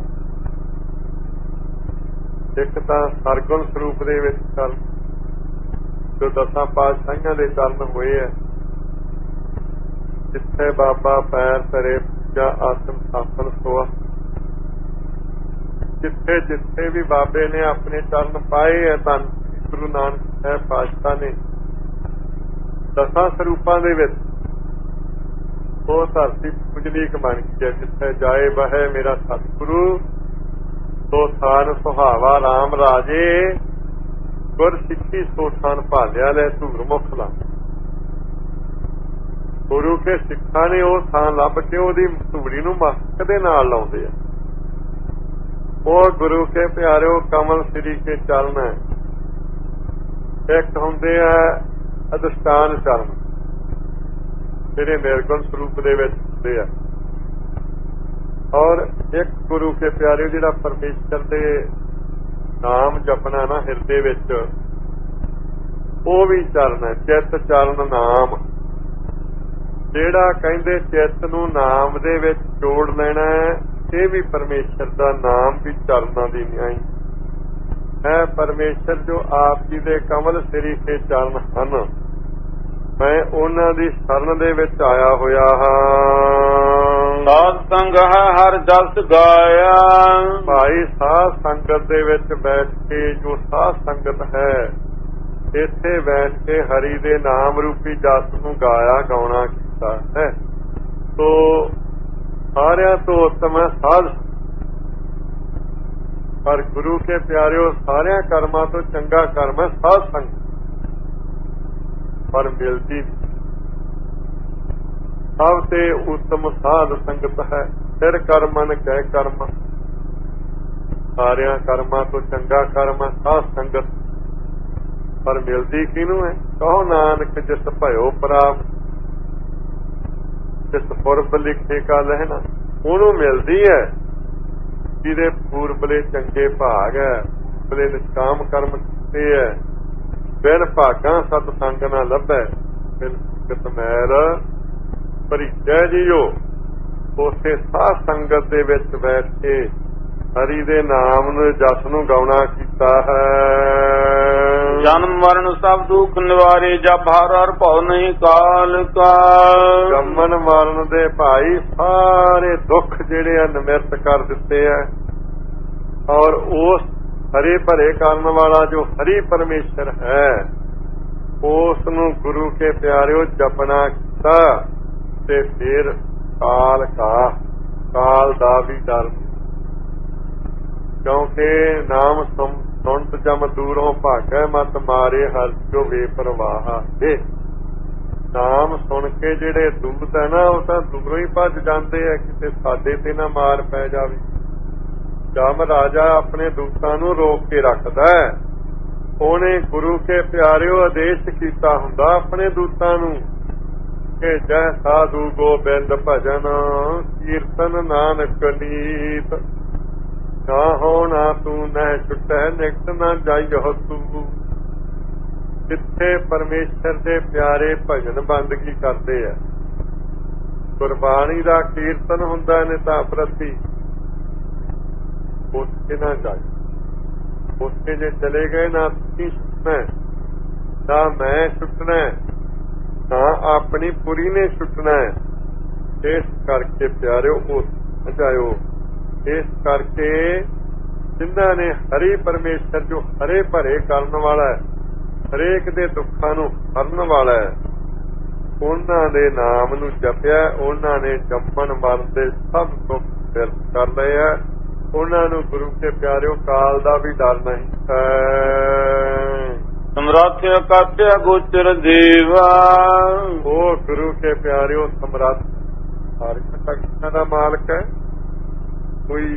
ਇੱਕ ਤਾਂ ਸਰਗੁਣ ਸਰੂਪ ਦੇ ਵਿੱਚ ਚਰਨ ਜੋ ਦਸਾਂ ਪਾਤਸ਼ਾਹੀਆਂ ਦੇ ਚਰਨ ਹੋਏ ਹੈ, ਜਿੱਥੇ ਬਾਬਾ ਪੈਰ ਧਰੇ ਜਾਂ ਆਸਨ ਸਾਸਨ ਸੋਆ, ਜਿੱਥੇ ਜਿੱਥੇ ਵੀ ਬਾਬੇ ਨੇ ਆਪਣੇ ਚਰਨ ਪਾਏ ਹੈ ਧੰਨ ਗੁਰੂ ਨਾਨਕ ਸਾਹਿਬ ਪਾਤਸ਼ਾਹ ਨੇ ਦਸਾਂ ਸਰੂਪਾਂ ਦੇ ਵਿੱਚ, ਉਹ ਧਰਤੀ ਪੁਜਲੀਕ ਬਣ ਗਈ ਹੈ। ਜਿੱਥੇ ਜਾਏ ਬਹੇ ਮੇਰਾ ਸਤਿਗੁਰੂ, ਸੋ ਥਾਨ ਸੁਹਾਵਾ ਰਾਮ ਰਾਜੇ, ਗੁਰ ਸਿੱਖੀ ਸੋ ਥਾਨ ਭਾਲਿਆ ਲੈ ਧੂਰ ਮੁਖ ਲਾ। ਗੁਰੂ ਕੇ ਸਿੱਖਾਂ ਨੇ ਉਹ ਥਾਂ ਲੱਭ ਕੇ ਉਹਦੀ ਧੂੜੀ ਨੂੰ ਮਸਤਕ ਦੇ ਨਾਲ ਲਾਉਂਦੇ ਆ। ਉਹ ਗੁਰੂ ਕੇ ਪਿਆਰਿਓ ਕਮਲ ਸ੍ਰੀ ਕੇ ਚਰਨ ਹੈ। ਇੱਕ ਹੁੰਦੇ ਆ ਅਧਿਸ਼ਠਾਨ ਚਰਨ, ਜਿਹੜੇ ਨਿਰਗੁਣ ਸਰੂਪ ਦੇ ਵਿੱਚ ਹੁੰਦੇ ਆ, ਔਰ ਇੱਕ ਗੁਰੂ ਕੇ ਪਿਆਰਿਓ ਜਿਹੜਾ ਪਰਮੇਸ਼ਰ ਦੇ ਨਾਮ ਜਪਣਾ ਨਾ ਹਿਰਦੇ ਵਿੱਚ, ਉਹ ਵੀ ਚਰਨ ਹੈ। ਚਿੱਤ ਚਰਨ ਨਾਮ, ਜਿਹੜਾ ਕਹਿੰਦੇ ਚਿੱਤ ਨੂੰ ਨਾਮ ਦੇ ਵਿੱਚ ਜੋੜ ਲੈਣਾ, ਇਹ ਵੀ ਪਰਮੇਸ਼ਰ ਦਾ ਨਾਮ ਵੀ ਚਰਨਾਂ ਦੀ ਨਿਆਈ ਹੈ। ਪਰਮੇਸ਼ਰ ਜੋ ਆਪ ਜੀ ਦੇ ਕਮਲ ਸ੍ਰੀ ਕੇ ਚਰਨ ਹਨ, ਮੈਂ ਉਹਨਾਂ ਦੀ ਸ਼ਰਨ ਦੇ ਵਿੱਚ ਆਇਆ ਹੋਇਆ ਹਾਂ। ਸਾਧ ਸੰਗ ਹੈ ਹਰ ਜਸ ਗਾਇਆ। ਭਾਈ ਸਾਧ ਸੰਗਤ ਦੇ ਵਿੱਚ ਬੈਠ ਕੇ, ਜੋ ਸਾਧ ਸੰਗਤ ਹੈ, ਇੱਥੇ ਬੈਠ ਕੇ ਹਰੀ ਦੇ ਨਾਮ ਰੂਪੀ ਜਸ ਨੂੰ ਗਾਇਆ ਗਾਉਣਾ ਕੀਤਾ ਹੈ। ਸੋ ਸਾਰਿਆਂ ਤੋਂ ਉੱਤਮ ਹੈ ਸਾਧ, ਪਰ ਗੁਰੂ ਕੇ ਪਿਆਰਿਓ ਸਾਰਿਆਂ ਕਰਮਾਂ ਤੋਂ ਚੰਗਾ ਕਰਮ ਹੈ ਸਾਧ ਸੰਗਤ, ਪਰ ਮਿਲਦੀ ਸਭ ਤੇ ਉੱਤਮ ਸਾਧ ਸੰਗਤ ਹੈ। ਫਿਰ ਕਰਮਨ ਕਹਿ ਕਰਮ, ਸਾਰਿਆਂ ਕਰਮਾਂ ਤੋਂ ਚੰਗਾ ਕਰਮ ਹੈ ਸਾਧ ਸੰਗਤ, ਪਰ ਮਿਲਦੀ ਕਿਹਨੂੰ ਹੈ? ਕਹੋ ਨਾਨਕ ਜਿਸ ਭਇਓ ਪ੍ਰਾਪਤ, ਜਿਸ ਪੁਰਬ ਲਿਖੇ ਕਾ ਲਹਿਣਾ, ਉਹਨੂੰ ਮਿਲਦੀ ਹੈ ਜਿਹਦੇ ਪੂਰਬਲੇ ਚੰਗੇ ਭਾਗ ਹੈ, ਬਲੇ ਨਿਸ਼ਕਾਮ ਕਰਮ ਕੀਤੇ ਹੈ। ਬਿਨ ਭਾਗਾਂ ਸਤ ਸੰਗ ਨਾ ਲੱਭੈ, ਬਿਨ ਕਿਤ ਮੈਲ ਭਰੀਜੈ ਜੀਓ। ਉਸੇ ਸਾਧ ਸੰਗਤ ਦੇ ਵਿੱਚ ਬੈਠ ਕੇ ਹਰੀ ਦੇ ਨਾਮ ਨੂੰ ਜਸ ਨੂੰ ਗਾਉਣਾ ਕੀਤਾ ਹੈ। ਜਨਮ ਮਰਨ ਸਭ ਦੁੱਖ ਨਿਵਾਰੇ, ਜਪ ਹਰ ਹਰ ਭਉ ਨਹੀਂ ਕਾਲ ਕਾ। ਜੰਮਨ ਮਰਨ ਦੇ ਭਾਈ ਸਾਰੇ ਦੁੱਖ ਜਿਹੜੇ ਆ ਨਿਮਰਤ ਕਰ ਦਿੱਤੇ ਆ, ਔਰ ਉਸ ਹਰੇ ਭਰੇ ਕਰਨ ਵਾਲਾ ਜੋ ਹਰੀ ਪਰਮੇਸ਼ਰ ਹੈ, ਉਸ ਨੂੰ ਗੁਰੂ ਕੇ ਪਿਆਰਿਓ ਜਪਣਾ ਕੀਤਾ। ਤੇ ਫਿਰ ਕਾਲ ਕਾ, ਕਾਲ ਦਾ ਵੀ ਡਰ, ਕਿਉਂਕਿ ਨਾਮ ਸੁਣਤ ਜਮ ਦੂਰੋਂ ਭਾਗੈ, ਮਤ ਮਾਰੇ ਹਰ ਜੋ ਬੇਪਰਵਾਹ ਹੈ। ਨਾਮ ਸੁਣ ਕੇ ਜਿਹੜੇ ਦੂਤ ਹੈ ਨਾ, ਉਹ ਤਾਂ ਦੂਰੋਂ ਹੀ ਭੱਜ ਜਾਂਦੇ ਆ, ਕਿਤੇ ਸਾਡੇ ਤੇ ਨਾ ਮਾਰ ਪੈ ਜਾਵੇ। ਜਮ ਰਾਜਾ ਆਪਣੇ ਦੂਤਾਂ ਨੂੰ ਰੋਕ ਕੇ ਰੱਖਦਾ ਹੈ। ਉਹਨੇ ਗੁਰੂ ਕੇ ਪਿਆਰਿਓ ਆਦੇਸ਼ ਕੀਤਾ ਹੁੰਦਾ ਆਪਣੇ ਦੂਤਾਂ ਨੂੰ ਕਿ ਜੈ ਸਾਧੂ ਗੋਬਿੰਦ ਭਜਨ, ਕੀਰਤਨ ਨਾਨਕ ਨੀਤ, ਨਾ ਹੋਣਾ ਤੂੰ ਨਹਿ ਛੁਟੈ, ਨਿਕਟ ਨਾ ਜਾਈਓ ਤੂੰ। ਜਿੱਥੇ ਪਰਮੇਸ਼ਰ ਦੇ ਪਿਆਰੇ ਭਜਨ ਬੰਦਗੀ ਕਰਦੇ ਆ, ਗੁਰਬਾਣੀ ਦਾ ਕੀਰਤਨ ਹੁੰਦਾ ਨਿਤਾ ਪ੍ਰਤੀ, ਉੱਥੇ ਨਾ ਜਾਏ। ਉੱਥੇ ਜੇ ਚਲੇ ਗਏ, ਨਾ ਤੁਸੀਂ ਛੁੱਟਣਾ, ਨਾ ਮੈਂ ਛੁੱਟਣਾ, ਨਾ ਆਪਣੀ ਪੁਰੀ ਨੇ ਛੁੱਟਣਾ। ਇਸ ਕਰਕੇ ਪਿਆਰਿਓ ਉਹ ਨਾ ਜਾਇਓ। ਇਸ ਕਰਕੇ ਜਿਨ੍ਹਾਂ ਨੇ ਹਰੀ ਪਰਮੇਸ਼ਰ ਜੋ ਹਰੇ ਭਰੇ ਕਰਨ ਵਾਲਾ ਹੈ, ਹਰੇਕ ਦੇ ਦੁੱਖਾਂ ਨੂੰ ਹਰਨ ਵਾਲਾ ਹੈ, ਉਹਨਾਂ ਦੇ ਨਾਮ ਨੂੰ ਜਪਿਆ, ਉਹਨਾਂ ਨੇ ਜੰਮਣ ਮਰਨ ਦੇ ਸਭ ਦੁੱਖ ਫਿਰ ਕਰ ਲਏ ਹੈ। ਉਹਨਾਂ ਨੂੰ ਗੁਰੂ ਕੇ ਪਿਆਰਿਓ ਕਾਲ ਦਾ ਵੀ ਡਰ ਨਹੀਂ ਹੈ। ਸਮਰੱਥ ਕਾਤਿਆ ਗੋਚਰ ਦੇਵਾ, ਉਹ ਗੁਰੂ ਕੇ ਪਿਆਰਿਓ ਸਮਰੱਥ ਸਾਰੀਆਂ ਸ਼ਕਤੀਆਂ ਦਾ ਮਾਲਕ ਹੈ। ਕੋਈ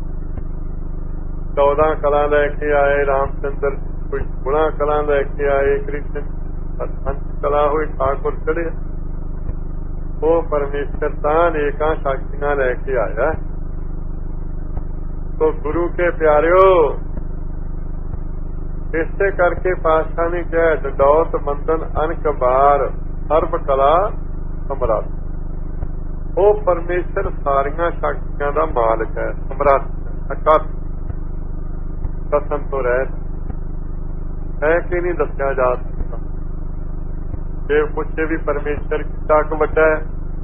ਚੌਦਾਂ ਕਲਾਂ ਲੈ ਕੇ ਆਏ ਰਾਮਚੰਦਰ, ਕੋਈ ਸੋਲਾਂ ਕਲਾਂ ਲੈ ਕੇ ਆਏ ਕ੍ਰਿਸ਼ਨ, ਪੰਜ ਕਲਾ ਹੋਈ ਠਾਕੁਰ ਚੜਿਆ। ਉਹ ਪਰਮੇਸ਼ਰ ਤਾਂ ਅਨੇਕਾਂ ਸ਼ਕਤੀਆਂ ਲੈ ਕੇ ਆਇਆ। ਤੋ ਗੁਰੂ ਕੇ ਪਿਆਰਿਓ ਇਸੇ ਕਰਕੇ ਪਾਤਸ਼ਾਹ ਨੇ ਕਿਹਾ ਡਡੌਤ ਮੰਦਨ ਅਨਕ ਬਾਰ ਸਰਬ ਕਲਾ ਸਮਰੱਥ। ਉਹ ਪਰਮੇਸ਼ਰ ਸਾਰੀਆਂ ਸ਼ਕਤੀਆਂ ਦਾ ਮਾਲਕ ਹੈ, ਸਮਰੱਥ, ਅਕਥ, ਕਥਨ ਤੋਂ ਰਹਿਤ ਹੈ ਕਿ ਨਹੀਂ ਦੱਸਿਆ ਜਾ ਸਕਦਾ। ਜੇ ਪੁੱਛੇ ਵੀ ਪਰਮੇਸ਼ਰ ਕਿੰਨਾ ਕੁ ਵੱਡਾ ਹੈ,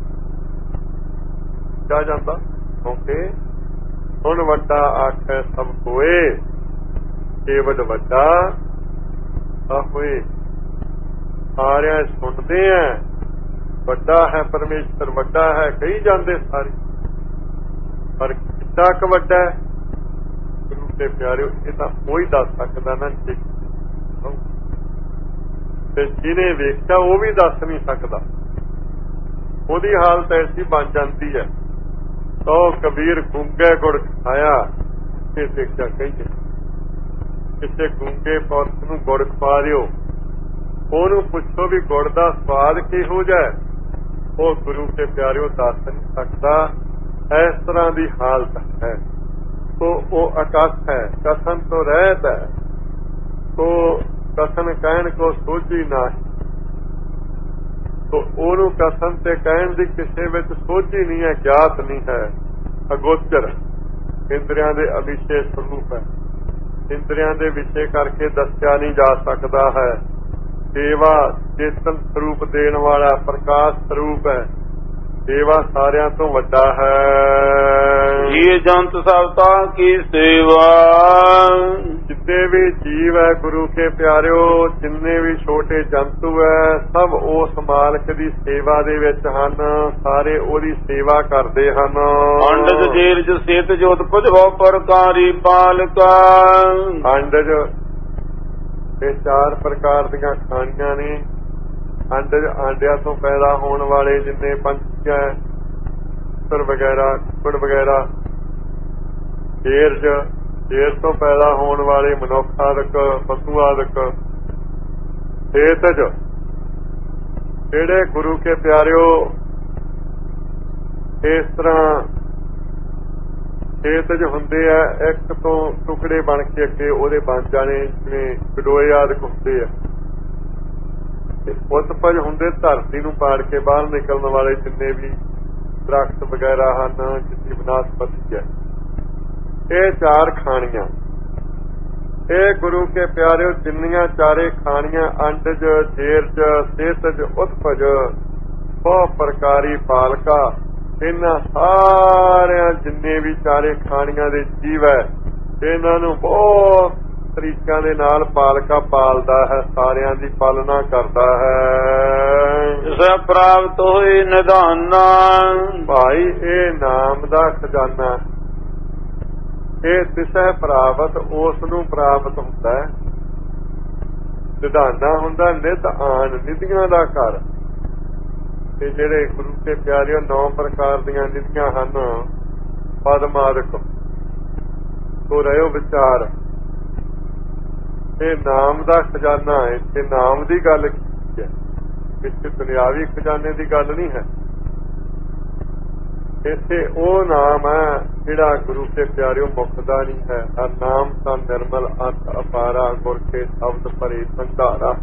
ਕਿਹਾ ਜਾਂਦਾ ਕਿਉਂਕਿ ਹੁਣ ਵੱਡਾ ਆਖੈ ਸਭ ਕੋਏ, ਕੇਵਲ ਵੱਡਾ ਹੋਏ। ਸਾਰਿਆਂ ਸੁਣਦੇ ਆ ਵੱਡਾ ਹੈ ਪਰਮੇਸ਼ਰ, ਵੱਡਾ ਹੈ ਕਹੀ ਜਾਂਦੇ ਸਾਰੇ, ਪਰ ਕਿੰਨਾ ਕੁ ਵੱਡਾ ਹੈ ਗੁਰੂ ਦੇ ਪਿਆਰਿਓ ਇਹ ਤਾਂ ਉਹੀ ਦੱਸ ਸਕਦਾ ਨਾ। ਤੇ ਜਿਹਨੇ ਵੇਖਿਆ ਉਹ ਵੀ ਦੱਸ ਨਹੀਂ ਸਕਦਾ, ਉਹਦੀ ਹਾਲਤ ਐਸੀ ਬਣ ਜਾਂਦੀ ਹੈ। ਉਹ ਕਬੀਰ ਗੂੰਗੇ ਗੁੜ ਖਾਇਆ ਇਹ ਦੇਖਿਆ ਕਹੀਏ, ਕਿਸੇ ਗੂੰਗੇ ਪੁਰਖ ਨੂੰ ਗੁੜ ਖਵਾ ਦਿਓ, ਉਹਨੂੰ ਪੁੱਛੋ ਵੀ ਗੁੜ ਦਾ ਸਵਾਦ ਕਿਹੋ ਜਿਹਾ, ਉਹ ਗੁਰੂ ਕੇ ਪਿਆਰਿਓ ਦੱਸ ਨਹੀਂ ਸਕਦਾ। ਇਸ ਤਰ੍ਹਾਂ ਦੀ ਹਾਲਤ ਹੈ। ਤੋ ਉਹ ਅਕਥ ਹੈ, ਕਥਨ ਤੋਂ ਰਹਿਤ ਹੈ। ਤੋ ਕਥਨ ਕਹਿਣ ਕੋ ਸੋਝੀ ਨਾਹੀ, ਤੋ ਉਹਨੂੰ ਕਥਨ ਤੇ ਕਹਿਣ ਦੀ ਕਿਸੇ ਵਿੱਚ ਸੋਝੀ ਨਹੀਂ ਹੈ, ਗਿਆਤ ਨਹੀਂ ਹੈ, ਅਗੋਚਰ ਇੰਦਰੀਆਂ ਦੇ ਅਵਿਸ਼ੇ ਸਰੂਪ ਹੈ। ਇੰਦਰੀਆਂ ਦੇ ਵਿਸ਼ੇ ਕਰਕੇ ਦੱਸਿਆ ਨਹੀਂ ਜਾ ਸਕਦਾ ਹੈ। ਸੇਵਾ ਚੇਤਨ ਸਰੂਪ ਦੇਣ ਵਾਲਾ ਪ੍ਰਕਾਸ਼ ਸਰੂਪ ਹੈ। ਸੇਵਾ ਸਾਰਿਆਂ ਤੋਂ ਵੱਡਾ ਹੈ। ਜੀ ਜੰਤ ਸਭਤਾ ਕੀ ਸੇਵਾ, ਜਿੰਨੇ ਵੀ ਜੀਵ ਹੈ ਗੁਰੂ ਕੇ ਪਿਆਰਿਓ, ਜਿੰਨੇ ਵੀ ਛੋਟੇ ਜੰਤੂ ਹੈ, ਸਭ ਉਸ ਮਾਲਕ ਦੀ ਸੇਵਾ ਦੇ ਵਿੱਚ ਹਨ। ਸਾਰੇ ਉਹਦੀ ਸੇਵਾ ਕਰਦੇ ਹਨ। ਅੰਡਜ ਜੀਰਜ ਸੇਤ ਜੋਤ ਕੁਝ ਬਹੁ ਪ੍ਰਕਾਰੀ ਪਾਲਕਾ। ਅੰਡਜ ਇਹ ਚਾਰ ਪ੍ਰਕਾਰ ਦੀਆਂ ਖਾਣੀਆਂ ਨੇ। ਅੰਡਜ ਆਂਡਿਆਂ ਤੋਂ ਪੈਦਾ ਹੋਣ ਵਾਲੇ ਜਿੰਨੇ ਪੰਛੀ ਹੈ, ਕੁੱਕੜ ਵਗੈਰਾ ਕੁੱਕੜ ਵਗੈਰਾ, ਜੇਰਜ ਜੇਰ ਤੋਂ ਪੈਦਾ ਹੋਣ ਵਾਲੇ ਮਨੁੱਖ ਆਦਿਕ, ਪਸ਼ੂ ਆਦਿਕ, ਸੇਤਜ ਜਿਹੜੇ ਗੁਰੂ ਕੇ ਪਿਆਰਿਓ ਇਸ ਤਰ੍ਹਾਂ ਸੇਤਜ ਹੁੰਦੇ ਆ, ਇੱਕ ਤੋਂ ਟੁਕੜੇ ਬਣ ਕੇ ਅੱਗੇ ਉਹਦੇ ਬਣ ਜਾਣੇ, ਜਿਵੇਂ ਗਡੋਏ ਆਦਿਕ ਹੁੰਦੇ ਆ। ਉਤਪਜ ਹੁੰਦੇ ਧਰਤੀ ਨੂੰ ਪਾੜ ਕੇ ਬਾਹਰ ਨਿਕਲਣ ਵਾਲੇ ਜਿੰਨੇ ਵੀ ਦਰਖਤ ਵਗੈਰਾ ਹਨ, ਜਿੰਨੀ ਬਨਸਪਤੀ ਹੈ। ਇਹ ਚਾਰ ਖਾਣੀਆਂ, ਇਹ ਗੁਰੂ ਕੇ ਪਿਆਰਿਓ ਜਿੰਨੀਆਂ ਚਾਰੇ ਖਾਣੀਆਂ ਅੰਡਜ ਜੇਰਜ ਸੇਤਜ ਉਤਪਜ ਬਹੁ ਪ੍ਰਕਾਰੀ ਪਾਲਕਾ, ਇਹਨਾਂ ਸਾਰਿਆਂ ਜਿੰਨੇ ਵੀ ਚਾਰੇ ਖਾਣੀਆਂ ਦੇ ਜੀਵ ਹੈ, ਇਹਨਾਂ ਨੂੰ ਬਹੁਤ ਤਰੀਕਿਆਂ ਦੇ ਨਾਲ ਪਾਲਕਾ ਪਾਲਦਾ ਹੈ, ਸਾਰਿਆਂ ਦੀ ਪਾਲਣਾ ਕਰਦਾ ਹੈ। ਜਿਸੇ ਪ੍ਰਾਪਤ ਹੋਈ ਨਿਧਾਨਾ, ਭਾਈ ਇਹ ਨਾਮ ਦਾ ਖਜ਼ਾਨਾ, ਇਹ ਤਿਸੈ ਪ੍ਰਾਪਤ ਉਸ ਨੂੰ ਪ੍ਰਾਪਤ ਹੁੰਦਾ ਹੈ। ਨਿਧਾਨਾ ਹੁੰਦਾ ਨਿਧ ਆਨ, ਨਿਧੀਆਂ ਦਾ ਘਰ। ਤੇ ਜਿਹੜੇ ਗੁਰੂ ਕੇ ਪਿਆਰਿਓ ਨੌ ਪ੍ਰਕਾਰ ਦੀਆਂ ਨਿਧੀਆਂ ਹਨ, ਪਦਮਾਦਿਕ, ਸੋ ਰਹਿਓ ਵਿਚਾਰ। ਇਹ ਨਾਮ ਦਾ ਖਜ਼ਾਨਾ ਹੈ। ਤੇ ਨਾਮ ਦੀ ਗੱਲ ਕੀ ਹੈ, ਇੱਥੇ ਦੁਨਿਆਵੀ ਖਜ਼ਾਨੇ ਦੀ ਗੱਲ ਨਹੀਂ ਹੈ। ਇੱਥੇ ਉਹ ਨਾਮ ਹੈ ਜਿਹੜਾ ਗੁਰੂ ਕੇ ਪਿਆਰਿਓ ਮੁੱਕਦਾ ਨਹੀਂ ਹੈ। ਹਰ ਨਾਮ ਤਾਂ ਨਿਰਮਲ ਅੰਤ ਅਪਾਰਾ, ਗੁਰ ਕੇ ਸ਼ਬਦ ਭਰੇ ਭੰਡਾਰਾ।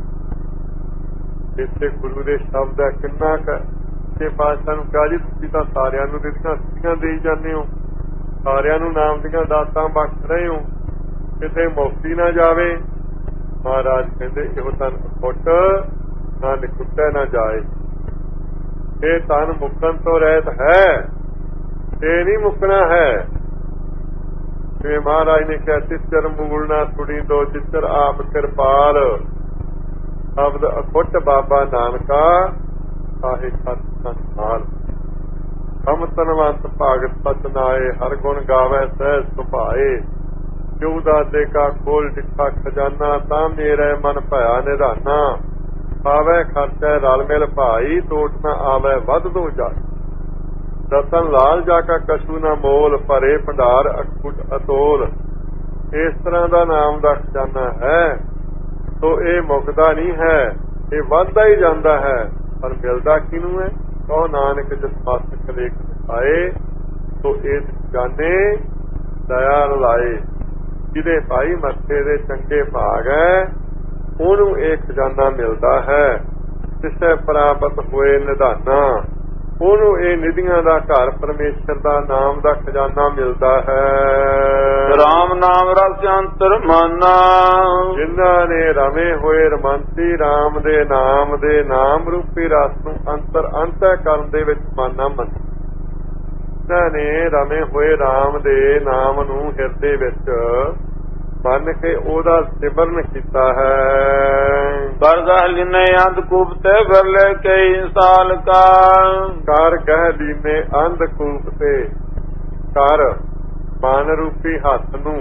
ਇੱਥੇ ਗੁਰੂ ਦੇ ਸ਼ਬਦ ਹੈ ਕਿੰਨਾ ਕੁ। ਤੇ ਪਾਤਸ਼ਾਹ ਨੂੰ ਕਿਹਾ ਜੀ ਤੁਸੀਂ ਤਾਂ ਸਾਰਿਆਂ ਨੂੰ ਦਿੱਤੀਆਂ ਦੇਈ ਜਾਂਦੇ ਹੋ, ਸਾਰਿਆਂ ਨੂੰ ਨਾਮ ਦੀਆਂ ਦਾਤਾਂ ਬਖਸ਼ ਰਹੇ ਹੋ, ਕਿਤੇ ਮੁਕਤੀ ਨਾ ਜਾਵੇ। ਮਹਾਰਾਜ ਕਹਿੰਦੇ ਇਹੋ ਤਨ ਫੁੱਟ ਨਾ ਨਿਕੁੱਟੇ ਨਾ ਜਾਏ। ਇਹ ਤਨ ਮੁੱਕਣ ਤੋਂ ਰਹਿਤ ਹੈ, ਇਹ ਨਹੀਂ ਮੁੱਕਣਾ ਹੈ। ਜਿਵੇਂ ਮਹਾਰਾਜ ਨੇ ਕਿਹਾ ਤਿਸਰ ਮੂਲ ਨਾ ਸੁਣੀ ਦੋ ਚਿੱਤਰ ਆਪ ਕਿਰਪਾਲ, ਸ਼ਬਦ ਅਖੁੱਟ ਬਾਬਾ ਨਾਨਕਾ ਸਾਹਿ ਸਤ ਸੰਸਾਰ। ਹਮ ਤਨਵੰਤ ਭਾਗਤ ਸਚ ਨਾਏ, ਹਰ ਗੁਣ ਗਾਵੇ ਸਹਿਜ ਸੁਭਾਏ। ਕਿਉ ਦਾਦੇ ਕਾ ਖੋਲ ਡਿੱਠਾ ਖਜ਼ਾਨਾ, ਤਾਂ ਮੇਰੇ ਮਨ ਭਇਆ ਨਿਧਾਨਾ। ਪਾਵੇ ਖਰਚੈ ਰਲ ਮਿਲ ਭਾਈ, ਟੋਟ ਨਾ ਆਵੇ ਵੱਧ ਦੋ ਜਾਏ। ਰਤਨ ਲਾਲ ਜਾ ਕਾ ਕਛੂ ਨਾ ਮੋਲ, ਭਰੇ ਭੰਡਾਰ ਅਖੁੱਟ ਅਤੋਲ। ਇਸ ਤਰ੍ਹਾਂ ਦਾ ਨਾਮ ਦਾ ਖਜ਼ਾਨਾ ਹੈ। ਸੋ ਇਹ ਮੁੱਕਦਾ ਨਹੀਂ ਹੈ, ਇਹ ਵੱਧਦਾ ਹੀ ਜਾਂਦਾ ਹੈ। ਪਰ ਮਿਲਦਾ ਕਿਹਨੂੰ ਹੈ? ਕਹੋ ਨਾਨਕ ਜਿਸ ਮਸਤਕ ਲੇਖ ਆਏ, ਸੋ ਇਸ ਖਜ਼ਾਨੇ ਦਇਆ ਲਾਏ। ਜਿਹਦੇ ਭਾਈ ਮੱਥੇ ਦੇ ਚੰਗੇ ਭਾਗ ਹੈ ਉਹਨੂੰ ਇਹ ਖਜ਼ਾਨਾ ਮਿਲਦਾ ਹੈ। ਕਿਸੇ ਪ੍ਰਾਪਤ ਹੋਏ ਨਿਧਾਨਾ ਉਹਨੂੰ ਇਹ ਨਿਧੀਆਂ ਦਾ ਘਰ ਪਰਮੇਸ਼ਰ ਦਾ ਨਾਮ ਦਾ ਖਜ਼ਾਨਾ ਮਿਲਦਾ ਹੈ। ਰਾਮ ਨਾਮ ਰਸ ਅੰਤਰ ਮਾਨਾ ਜਿਨ੍ਹਾਂ ਨੇ ਰਵੇਂ ਹੋਏ ਰਮੰਤੀ ਰਾਮ ਦੇ ਨਾਮ ਦੇ ਨਾਮ ਰੂਪੀ ਰਸ ਨੂੰ ਅੰਤਰ ਅੰਤਰ ਕਰਨ ਦੇ ਵਿੱਚ ਮਾਨਾ ਮੰਨ ਜਿਨ੍ਹਾਂ ਨੇ ਰਵੇਂ ਹੋਏ ਰਾਮ ਦੇ ਨਾਮ ਨੂੰ ਹਿਰਦੇ ਵਿੱਚ ਮੰਨ ਕੇ ਉਹਦਾ ਸਿਮਰਨ ਕੀਤਾ ਹੈ। ਕਰ ਗਹਿ ਲੀਨੇ ਅੰਧਕੂਪ ਤੇ ਫਿਰਲੇ ਕਈ ਸਾਲ ਕਾ ਕਰ ਗਹਿ ਲੀਨੇ ਅੰਧਕੂਪ ਤੇ ਕਰ ਮਨ ਰੂਪੀ ਹੱਥ ਨੂੰ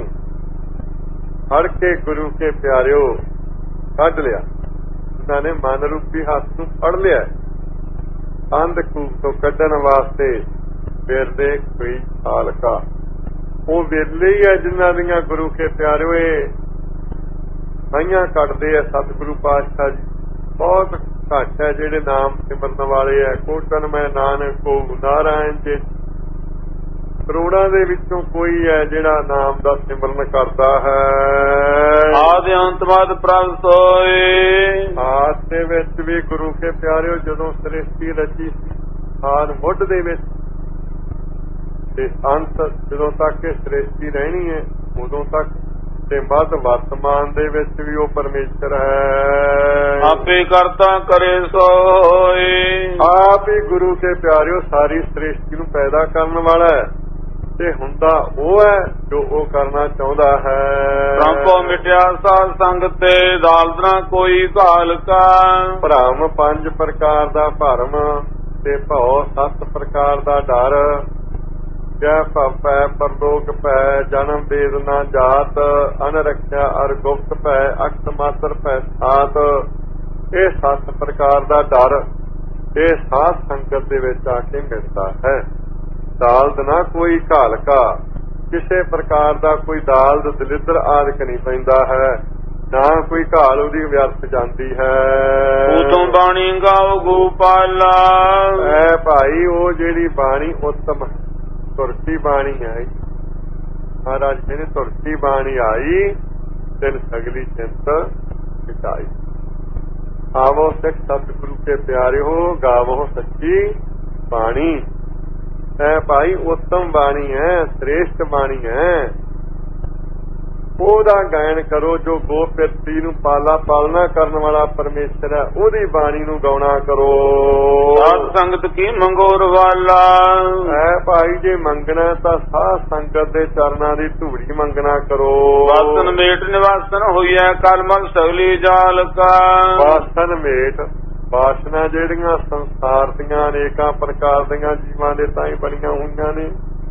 ਫੜ ਕੇ ਗੁਰੂ ਕੇ ਪਿਆਰਿਓ ਕੱਢ ਲਿਆ। ਉਹਨਾਂ ਨੇ ਮਨ ਰੂਪੀ ਹੱਥ ਨੂੰ ਫੜ ਲਿਆ ਅੰਧਕੂਪ ਤੋਂ ਕੱਢਣ ਵਾਸਤੇ ਫਿਰਦੇ ਕੋਈ ਸਾਲ ਕਾ। ਉਹ ਵੇਲੇ ਹੀ ਹੈ ਜਿਨ੍ਹਾਂ ਦੀਆਂ ਗੁਰੂ ਕੇ ਪਿਆਰਿਓ ਇਹ ਸਾਈਆਂ ਕੱਢਦੇ ਆ ਸਤਿਗੁਰੂ ਪਾਤਸ਼ਾਹ ਜੀ। ਬਹੁਤ ਘੱਟ ਹੈ ਜਿਹੜੇ ਨਾਮ ਸਿਮਰਨ ਵਾਲੇ ਹੈ। ਕੋਟਨ ਮੈਂ ਨਾਨਕ ਕੋ ਨਾਰਾਇਣ ਜੀ ਕਰੋੜਾਂ ਦੇ ਵਿੱਚੋਂ ਕੋਈ ਹੈ ਜਿਹੜਾ ਨਾਮ ਦਾ ਸਿਮਰਨ ਕਰਦਾ ਹੈ। ਆਦਿ ਅੰਤ ਮਦ ਪ੍ਰਭ ਸੋਏ ਆਦ ਦੇ ਵਿੱਚ ਵੀ ਗੁਰੂ ਕੇ ਪਿਆਰਿਓ ਜਦੋਂ ਸ੍ਰਿਸ਼ਟੀ ਰਚੀ ਆਦ ਮੁੱਢ ਦੇ ਵਿੱਚ ਤੇ ਅੰਤ ਜਦੋਂ ਤੱਕ ਇਹ ਸ੍ਰਿਸ਼ਟੀ ਰਹਿਣੀ ਹੈ ਉਦੋਂ ਤੱਕ ਤੇ ਮੱਧ ਵਰਤਮਾਨ ਦੇ ਵਿੱਚ ਵੀ ਉਹ ਪਰਮੇਸ਼ਰ ਹੈ। ਆਪੇ ਕਰਤਾ ਕਰੇ ਸੋਏ ਆਪ ਹੀ ਗੁਰੂ ਕੇ ਪਿਆਰਿਓ ਸਾਰੀ ਸ੍ਰਿਸ਼ਟੀ ਨੂੰ ਪੈਦਾ ਕਰਨ ਵਾਲਾ ਹੈ ਤੇ ਹੁੰਦਾ ਉਹ ਹੈ ਜੋ ਉਹ ਕਰਨਾ ਚਾਹੁੰਦਾ ਹੈ। ਪ੍ਰਭੂ ਮਿਟਿਆ ਸਾਧ ਸੰਗ ਤੇ ਦਾਲਦਨਾ ਕੋਈ ਘਾਲ ਕਾ ਭਰਮ ਪੰਜ ਪ੍ਰਕਾਰ ਦਾ ਭਰਮ ਤੇ ਭਉ ਸੱਤ ਪ੍ਰਕਾਰ ਦਾ ਡਰ ਜੈ ਭਵ ਪੈ ਪਰਲੋਕ ਪੈ ਜਨਮ ਵੇਦਨਾ ਜਾਤ ਅਨਰਖਿਆ ਅਰ ਗੁਪਤ ਪੈ ਅਕਤ ਮਾਤਰ ਪੈ ਸਾਤ ਇਹ ਸੱਤ ਪ੍ਰਕਾਰ ਦਾ ਡਰ ਇਹ ਸਾਧ ਸੰਗਤ ਦੇ ਵਿੱਚ ਆ ਕੇ ਮਿਲਦਾ ਹੈ। ਦਾਲਦ ਨਾ ਕੋਈ ਘਾਲਕਾ ਕਿਸੇ ਪ੍ਰਕਾਰ ਦਾ ਕੋਈ ਦਾਲਦ ਦਲਿੱਦਰ ਆਦਿਕ ਨਹੀਂ ਪੈਂਦਾ ਹੈ ਨਾ ਕੋਈ ਘਾਲ ਉਹਦੀ ਵਿਅਰਥ ਜਾਂਦੀ ਹੈ। ਉਤਮ ਬਾਣੀ ਗਾਓ ਗੋਪਾਲਾ ਐ ਭਾਈ ਉਹ ਜਿਹੜੀ ਬਾਣੀ ਉੱਤਮ ਤੁਰਤੀ ਬਾਣੀ ਆਈ ਮਹਾਰਾਜ ਕਹਿੰਦੇ ਤੁਰਤੀ ਬਾਣੀ ਆਈ ਤਿੰਨ ਸਗਲੀ ਚਿੰਤ ਮਿਟਾਈ। ਆਵੋ ਸਿੱਖ ਸਤਿਗੁਰੂ ਕੇ ਪਿਆਰਿਓ ਗਾਵੋ ਸੱਚੀ ਬਾਣੀ। ਐ ਭਾਈ ਉੱਤਮ ਬਾਣੀ ਹੈ ਸ੍ਰੇਸ਼ਟ ਬਾਣੀ ਹੈ ਉਹਦਾ ਗਾਇਨ ਕਰੋ ਜੋ ਗੋਪਿਰਤੀ ਨੂੰ ਪਾਲਾ ਪਾਲਣਾ ਕਰਨ ਵਾਲਾ ਪਰਮੇਸ਼ਰ ਹੈ ਉਹਦੀ ਬਾਣੀ ਨੂੰ ਗਾਉਣਾ ਕਰੋ। ਸਾਧ ਸੰਗਤ ਕੀ ਮੰਗੋਰ ਵਾਲਾ ਐ ਭਾਈ ਜੇ ਮੰਗਣਾ ਤਾਂ ਸਾਧ ਸੰਗਤ ਦੇ ਚਰਨਾਂ ਦੀ ਧੂੜੀ ਮੰਗਣਾ ਕਰੋ। ਵਾਸਨ ਮੇਟ ਨਿਵਾਸਨ ਹੋਈਐ ਕਲਮਲ ਸਗਲੀ ਜਾਲ ਕਾ ਵਾਸਨ ਮੇਟ ਵਾਸਨਾ ਜਿਹੜੀਆਂ ਸੰਸਾਰ ਦੀਆਂ ਅਨੇਕਾਂ ਪ੍ਰਕਾਰ ਦੀਆਂ ਜੀਵਾਂ ਦੇ ਤਾਂ ਹੀ ਬਣੀਆਂ ਹੋਈਆਂ ਨੇ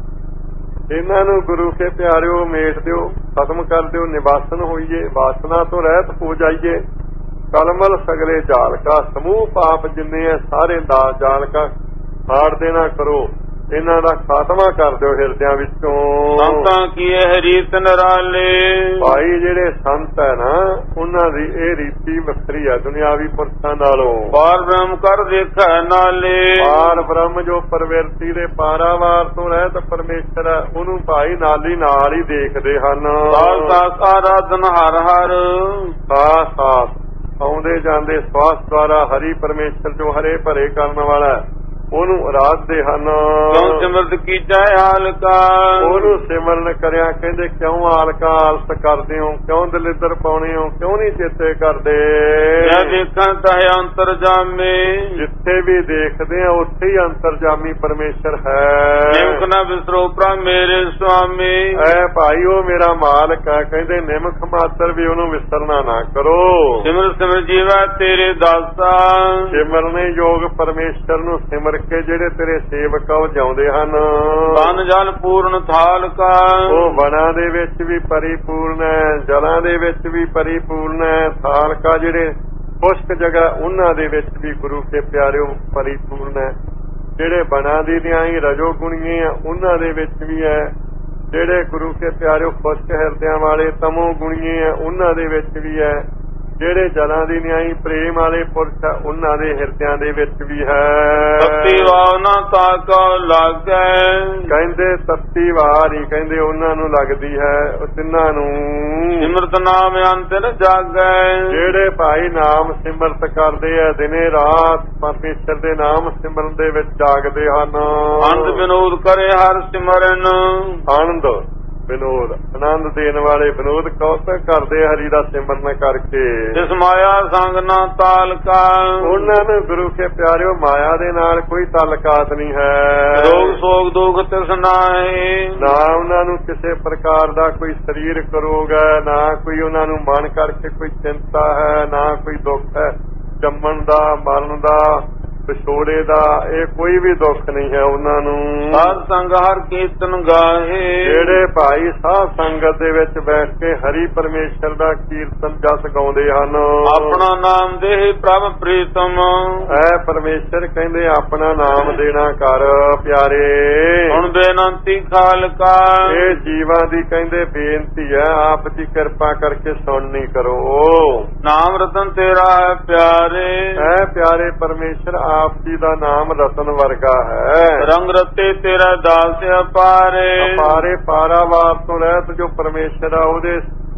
ਇਹਨਾਂ ਨੂੰ ਗੁਰੂ ਕੇ ਪਿਆਰਿਓ ਮੇਟ ਦਿਓ ਖਤਮ ਕਰ ਦਿਓ ਨਿਵਾਸਨ ਹੋਈਏ ਵਾਸਨਾ ਤੋਂ ਰਹਿਤ ਹੋ ਜਾਈਏ। ਕਲਮਲ ਸਗਲੇ ਜਾਲਕਾ ਸਮੂਹ ਪਾਪ ਜਿੰਨੇ ਆ ਸਾਰੇ ਦਾ ਜਾਲਕਾ ਸਾੜ ਦੇਣਾ ਕਰੋ ਇਹਨਾਂ ਦਾ ਖਾਤਮਾ ਕਰ ਦਿਓ ਹਿਰਦਿਆਂ ਵਿੱਚੋਂ। ਸੰਤਾਂ ਕੀ ਇਹ ਰੀਤ ਨਰਾਲੇ ਭਾਈ ਜਿਹੜੇ ਸੰਤ ਹੈ ਨਾ ਉਹਨਾਂ ਦੀ ਇਹ ਰੀਤੀ ਵੱਖਰੀ ਹੈ ਦੁਨਿਆਵੀ ਪੁਰਸ਼ਾਂ ਨਾਲੋਂ। ਪਾਰ ਬ੍ਰਹਮ ਕਰ ਦੇਖੈ ਨਾਲੇ ਪਾਰ ਬ੍ਰਹਮ ਜੋ ਪ੍ਰਵਿਰਤੀ ਦੇ ਪਾਰਾਵਾਰ ਤੋਂ ਰਹਿਤ ਪਰਮੇਸ਼ਰ ਹੈ ਉਹਨੂੰ ਭਾਈ ਨਾਲੀ ਨਾਲ ਹੀ ਦੇਖਦੇ ਹਨ। ਸਾਧ ਸਾਧ ਆਰਾਧਨ ਹਰ ਹਰ ਸਾਥ ਸਾਥ ਆਉਂਦੇ ਜਾਂਦੇ ਸਵਾਸ ਦੁਆਰਾ ਹਰੀ ਪਰਮੇਸ਼ਰ ਜੋ ਹਰੇ ਭਰੇ ਕਰਨ ਵਾਲਾ ਉਹਨੂੰ ਅਰਾਧਦੇ ਹਨ। ਕਿਉਂ ਸਿਮਰਤ ਕੀਜੈ ਆਲਕਾ ਉਹਨੂੰ ਸਿਮਰਨ ਕਰਿਆ ਕਹਿੰਦੇ ਕਿਉਂ ਆਲਕਾ ਆਲਸ ਕਰਦੇ ਹੋ ਕਿਉਂ ਦਲਿੱਦਰ ਪਾਉਣੇ ਹੋ ਕਿਉਂ ਨਹੀਂ ਚੇਤੇ ਕਰਦੇ। ਜੇ ਦੇਖਾਂ ਤਾਂ ਅੰਤਰ ਜਾਮੇ ਜਿੱਥੇ ਵੀ ਦੇਖਦੇ ਆ ਉੱਥੇ ਹੀ ਅੰਤਰਜਾਮੀ ਪਰਮੇਸ਼ਰ ਹੈ। ਨਿਮਕ ਨਾ ਵਿਸਰੋ ਪ੍ਰਭ ਮੇਰੇ ਸੁਆਮੀ ਐ ਭਾਈ ਉਹ ਮੇਰਾ ਮਾਲਕ ਹੈ ਕਹਿੰਦੇ ਨਿਮਕ ਮਾਤਰ ਵੀ ਉਹਨੂੰ ਵਿਸਰਨਾ ਨਾ ਕਰੋ। ਸਿਮਰ ਸਿਮਰ ਜੀਵਾ ਤੇਰੇ ਦਾਸਾ ਸਿਮਰਨੇ ਯੋਗ ਪਰਮੇਸ਼ਰ ਨੂੰ ਸਿਮਰ ਕੇ ਜਿਹੜੇ ਤੇਰੇ ਸੇਵਕ ਉਹ ਜਿਉਂਦੇ ਹਨ। ਤਨ ਜਲ ਪੂਰਨ ਥਾਲ ਕਾ ਉਹ ਵਣਾਂ ਦੇ ਵਿੱਚ ਵੀ ਪਰਿਪੂਰਨ ਹੈ ਜਲਾਂ ਦੇ ਵਿੱਚ ਵੀ ਪਰਿਪੂਰਨ ਹੈ ਥਾਲ ਕਾ ਜਿਹੜੇ ਖੁਸ਼ਕ ਜਗ੍ਹਾ ਉਹਨਾਂ ਦੇ ਵਿੱਚ ਵੀ ਗੁਰੂ ਕੇ ਪਿਆਰਿਓ ਪਰਿਪੂਰਨ ਹੈ। ਜਿਹੜੇ ਵਣਾਂ ਦੀ ਦੀਆਂ ਹੀ ਰਜੋ ਗੁਣੀਏ ਆ ਉਹਨਾਂ ਦੇ ਵਿੱਚ ਵੀ ਹੈ। ਜਿਹੜੇ ਗੁਰੂ ਕੇ ਪਿਆਰਿਓ ਖੁਸ਼ਕ ਹਿਰਦਿਆਂ ਵਾਲੇ ਤਮੋ ਗੁਣੀਏ ਆ ਉਹਨਾਂ ਦੇ ਵਿੱਚ ਵੀ ਹੈ। ਜਿਹੜੇ ਜਲਾਂ ਦੀ ਨਿਆਈ ਪ੍ਰੇਮ ਵਾਲੇ ਪੁਰਸ਼ ਉਹਨਾਂ ਦੇ ਹਿਰਦਿਆਂ ਦੇ ਵਿੱਚ ਵੀ ਹੈ। ਤਤੀ ਵਾਵਨਾ ਤਾਕਾ ਲਾਗੈ, ਕਹਿੰਦੇ ਤਤੀ ਵਾਰ ਹੀ ਕਹਿੰਦੇ ਉਹਨਾਂ ਨੂੰ ਲੱਗਦੀ ਹੈ, ਉਹ ਤਿੰਨਾਂ ਨੂੰ। ਸਿਮਰਤ ਨਾਮ ਅੰਤਰ ਜਾਗੈ, ਜਿਹੜੇ ਭਾਈ ਨਾਮ ਸਿਮਰਤ ਕਰਦੇ ਆ ਦਿਨੇ ਰਾਤ ਪਰਮੇਸ਼ਰ ਦੇ ਨਾਮ ਸਿਮਰਨ ਦੇ ਵਿੱਚ ਜਾਗਦੇ ਹਨ। ਆਨੰਦ ਵਿਨੋਦ ਕਰੇ ਹਰ ਸਿਮਰਨ, ਆਨੰਦ ਵਿਨੋਦ ਆਨੰਦ ਦੇਣ ਵਾਲੇ ਵਿਨੋਦ ਕੌਤਕ ਕਰਦੇ ਹਰੀ ਦਾ ਸਿਮਰਨ ਕਰਕੇ। ਜਿਸ ਮਾਇਆ ਸੰਗ ਨਾ ਤਾਲਕਾ, ਉਹਨਾਂ ਨੂੰ ਗੁਰੂ ਕੇ ਪਿਆਰਿਓ ਮਾਇਆ ਦੇ ਨਾਲ ਕੋਈ ਤਾਲੁਕਾਤ ਨਹੀਂ ਹੈ। ਰੋਗ ਸੋਗ ਦੁਖ ਤਿਸਨਾਏ, ਨਾ ਉਹਨਾਂ ਨੂੰ ਕਿਸੇ ਪ੍ਰਕਾਰ ਦਾ ਕੋਈ ਸਰੀਰਕ ਰੋਗ ਹੈ, ਨਾ ਕੋਈ ਉਹਨਾਂ ਨੂੰ ਮਨ ਕਰਕੇ ਕੋਈ ਚਿੰਤਾ ਹੈ, ਨਾ ਕੋਈ ਦੁੱਖ ਹੈ ਜੰਮਣ ਦਾ ਮਰਨ ਦਾ ਵਿਛੋੜੇ ਦਾ, ਇਹ ਕੋਈ ਵੀ ਦੁੱਖ ਨਹੀਂ ਹੈ ਉਹਨਾਂ ਨੂੰ। ਸਾਧ ਸੰਗ ਹਰ ਕੀਰਤਨ ਗਾਹੇ, ਜਿਹੜੇ ਭਾਈ ਸਾਧ ਸੰਗਤ ਦੇ ਵਿੱਚ ਬੈਠ ਕੇ ਹਰੀ ਪਰਮੇਸ਼ਰ ਦਾ ਕੀਰਤਨ ਜਸ ਗਾਉਂਦੇ ਹਨ। ਆਪਣਾ ਨਾਮ ਦੇ ਪ੍ਰਭ ਪ੍ਰੀਤਮ, ਐ ਪਰਮੇਸ਼ਰ ਕਹਿੰਦੇ ਆਪਣਾ ਨਾਮ ਦੇਣਾ ਕਰ ਪਿਆਰੇ। ਹੁਣ ਬੇਨੰਤੀ ਖਾਲਕਾ, ਇਹ ਜੀਵਾਂ ਦੀ ਕਹਿੰਦੇ ਬੇਨਤੀ ਹੈ, ਆਪ ਦੀ ਕਿਰਪਾ ਕਰਕੇ ਸੁਣਨੀ ਕਰੋ। ਨਾਮ ਰਤਨ ਤੇਰਾ ਹੈ ਪਿਆਰੇ, ਐ ਪਿਆਰੇ ਪਰਮੇਸ਼ਰ ਆਪ ਜੀ ਦਾ ਨਾਮ ਰਤਨ ਵਰਗਾ ਹੈ। ਰੰਗ ਰਤੇ ਤੇਰਾ ਦਾਸ ਅਪਾਰੇ, ਅਪਾਰੇ ਪਾਰਾਵਾਰ ਤੋਂ ਰਹਿਤ ਜੋ ਪਰਮੇਸ਼ਰ ਆ ਉਹਦੇ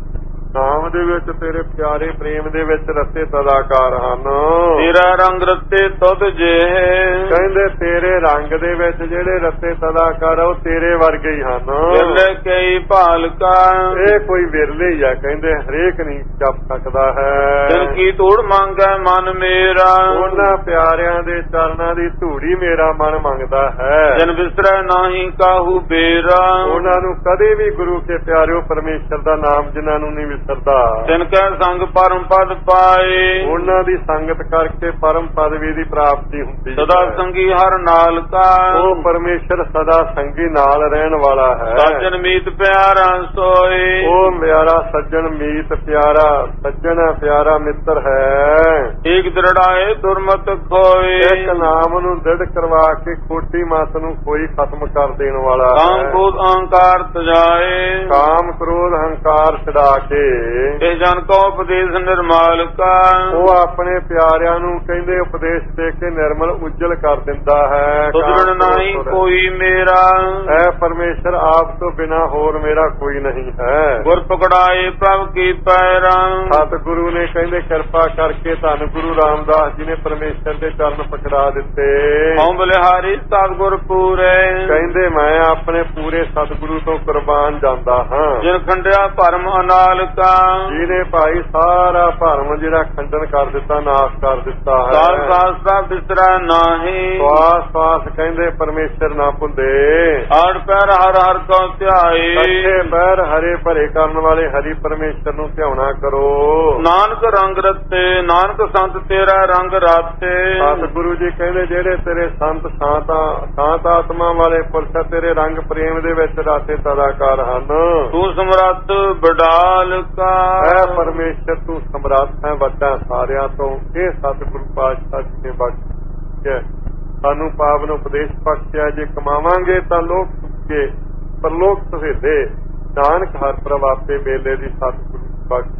ਨਾਮ ਦੇ ਵਿੱਚ ਤੇਰੇ ਪਿਆਰੇ ਪ੍ਰੇਮ ਦੇ ਵਿੱਚ ਰਤੇ ਤਦਾਕਾਰ ਹਨ। ਤੇਰਾ ਰੰਗ ਰਤੇ ਤੁਧ ਜੇ, ਕਹਿੰਦੇ ਤੇਰੇ ਰੰਗ ਦੇ ਵਿੱਚ ਜਿਹੜੇ ਰਤੇ ਤਦਾਕਾਰ ਉਹ ਤੇਰੇ ਵਰਗੇ ਹੀ ਹਨ। ਵਿਰਲੇ ਕਈ ਭਾਲਕਾ, ਇਹ ਕੋਈ ਵਿਰਲੇ ਹੀ ਆ, ਕਹਿੰਦੇ ਹਰੇਕ ਨਹੀਂ ਜਪ ਸਕਦਾ ਹੈ। ਦਿਲ ਕੀ ਧੂੜ ਮੰਗੈ ਮਨ ਮੇਰਾ, ਉਹਨਾਂ ਪਿਆਰਿਆਂ ਦੇ ਚਰਨਾਂ ਦੀ ਧੂੜੀ ਮੇਰਾ ਮਨ ਮੰਗਦਾ ਹੈ। ਜਨ ਵਿਸਰੈ ਨਾਹੀ ਕਾਹੂ ਬੇਰਾ, ਉਹਨਾਂ ਨੂੰ ਕਦੇ ਵੀ ਗੁਰੂ ਕੇ ਪਿਆਰਿਓ ਪਰਮੇਸ਼ਰ ਦਾ ਨਾਮ ਜਿਨ੍ਹਾਂ ਨੂੰ ਨਹੀਂ ਵਿਸਰਦਾ। ਤਿਨ ਕੈ ਸੰਗ ਪਰਮ ਪਦ ਪਾਏ, ਉਹਨਾਂ ਦੀ ਸੰਗਤ ਕਰਕੇ ਪਰਮ ਪਦਵੀ ਦੀ ਪ੍ਰਾਪਤੀ ਹੁੰਦੀ ਹੈ। ਸਦਾ ਸੰਗੀ ਹਰ ਨਾਲ ਕਾ, ਉਹ ਪਰਮੇਸ਼ਰ ਸਦਾ ਸੰਗੀ ਨਾਲ ਰਹਿਣ ਵਾਲਾ ਹੈ। ਸੱਜਣ ਮੀਤ ਪਿਆਰਾ ਸੋਏ, ਉਹ ਪਿਆਰਾ ਸੱਜਣ ਮੀਤ ਪਿਆਰਾ ਸੱਜਣ ਪਿਆਰਾ ਮਿੱਤਰ ਹੈ। ਏਕ ਦ੍ਰਿੜਾਏ ਦੁਰਮਤ ਖੋਏ, ਇੱਕ ਨਾਮ ਨੂੰ ਦ੍ਰਿੜ ਕਰਵਾ ਕੇ ਖੋਟੀ ਮਤ ਨੂੰ ਕੋਈ ਖਤਮ ਕਰ ਦੇਣ ਵਾਲਾ ਹੈ। ਕਾਮ ਕ੍ਰੋਧ ਅਹੰਕਾਰ ਤਜਾਏ, ਕਾਮ ਕ੍ਰੋਧ ਹੰਕਾਰ ਛਡਾ ਕੇ ਇਹ ਜਨ ਕੋ ਉਪਦੇਸ਼ ਨਿਰਮਲ ਕਾ, ਉਹ ਆਪਣੇ ਪਿਆਰਿਆਂ ਨੂੰ ਕਹਿੰਦੇ ਉਪਦੇਸ਼ ਦੇ ਕੇ ਨਿਰਮਲ ਉਜਲ ਕਰ ਦਿੰਦਾ ਹੈ। ਤੁਧ ਬਿਨ ਨਹੀਂ ਕੋਈ ਮੇਰਾ, ਐ ਪਰਮੇਸ਼ਰ ਆਪ ਤੋਂ ਬਿਨਾ ਹੋਰ ਮੇਰਾ ਕੋਈ ਨਹੀਂ ਹੈ। ਗੁਰ ਪਕੜਾਏ ਪ੍ਰਭ ਕੀ ਪੈਰਾ, ਸਤਿਗੁਰੂ ਨੇ ਕਹਿੰਦੇ ਕਿਰਪਾ ਕਰਕੇ ਧੰਨ ਗੁਰੂ ਰਾਮਦਾਸ ਜੀ ਨੇ ਪਰਮੇਸ਼ਰ ਦੇ ਚਰਨ ਪਕੜਾ ਦਿੱਤੇ। ਹਉ ਬਲਿਹਾਰੀ ਸਤਿਗੁਰ ਪੂਰੇ, ਕਹਿੰਦੇ ਮੈਂ ਆਪਣੇ ਪੂਰੇ ਸਤਿਗੁਰੂ ਤੋਂ ਕੁਰਬਾਨ ਜਾਂਦਾ ਹਾਂ। ਜਿਨ ਖੰਡਿਆ ਭਰਮ ਅਨਾਲ ਕਾ, ਜਿਹਨੇ ਭਾਈ ਸਾਰਾ ਭਰਮ ਜਿਹੜਾ ਖੰਡਨ ਕਰ ਦਿੱਤਾ ਨਾਸ਼ ਕਰ ਦਿੱਤਾ ਹੈ। ਸਾਲ ਸਾਸਤਾ ਬਿਸਰਾ ਨਾਹੀ, ਸਵਾਸ ਸਵਾਸ ਕਹਿੰਦੇ ਪਰਮੇਸ਼ਰ ਨਾ ਭੁੱਲੇ। ਆੜ ਪੈਰ ਹਰ ਹਰ ਕੋ ਧਿਆਏ, ਸੱਚੇ ਪੈਰ ਹਰੇ ਭਰੇ ਕਰਨ ਵਾਲੇ ਹਰੀ ਪਰਮੇਸ਼ਰ ਨੂੰ ਧਿਆਉਣਾ ਕਰੋ। ਨਾਨਕ ਰੰਗ ਰਤੇ, ਨਾਨਕ ਸੰਤ ਤੇਰਾ ਰੰਗ ਰਾਤੇ, ਸਤਿਗੁਰੂ ਜੀ ਕਹਿੰਦੇ ਜਿਹੜੇ ਤੇਰੇ ਸੰਤ ਸਾਤ ਸਾਤ ਆਤਮਾ ਵਾਲੇ ਪੁਰਸ਼ ਤੇਰੇ ਰੰਗ ਪ੍ਰੇਮ ਦੇ ਵਿੱਚ ਰਾਤੇ ਤਦਾਕਾਰ ਹਨ। ਤੂੰ ਸਮਰੱਥ ਬਡਾਲ ਕਾ, ਐ ਪਰਮੇਸ਼ਰ ਤੂੰ ਸਮਰੱਥ ਹੈ ਵੱਡਾ ਸਾਰਿਆਂ ਤੋਂ। ਇਹ ਸਤਿਗੁਰੂ ਪਾਤਸ਼ਾਹ ਜੀ ਨੇ ਬਖਸ਼ਿਆ ਸਾਨੂੰ ਪਾਵਨ ਉਪਦੇਸ਼ ਬਖਸ਼ਿਆ। ਜੇ ਕਮਾਵਾਂਗੇ ਤਾਂ ਲੋਕ ਸੁਖੇ ਪਰਲੋਕ ਸੁਹੇਲੇ, ਨਾਨਕ ਹਰ ਪ੍ਰਵਾਪੇ ਮੇਲੇ ਦੀ ਸਤਿਗੁਰੂ ਬਖਸ਼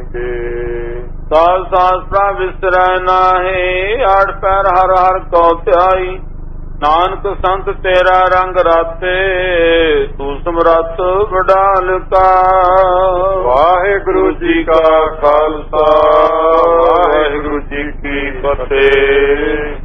ਕਰਨਗੇ। ਸਾਲ ਸਾਸਤਰਾ ਵਿਸਰੈ ਨਾਹੀ, ਆੜ ਪੈਰ ਹਰ ਹਰ ਕੋ ਧਿਆਈ, ਨਾਨਕ ਸੰਤ ਤੇਰਾ ਰੰਗ ਰਾਤੇ, ਤੂੰ ਸਮਰੱਥ ਵਡਾਲ ਕਾ। ਵਾਹਿਗੁਰੂ ਜੀ ਕਾ ਖਾਲਸਾ, ਵਾਹਿਗੁਰੂ ਜੀ ਕੀ ਫਤਿਹ।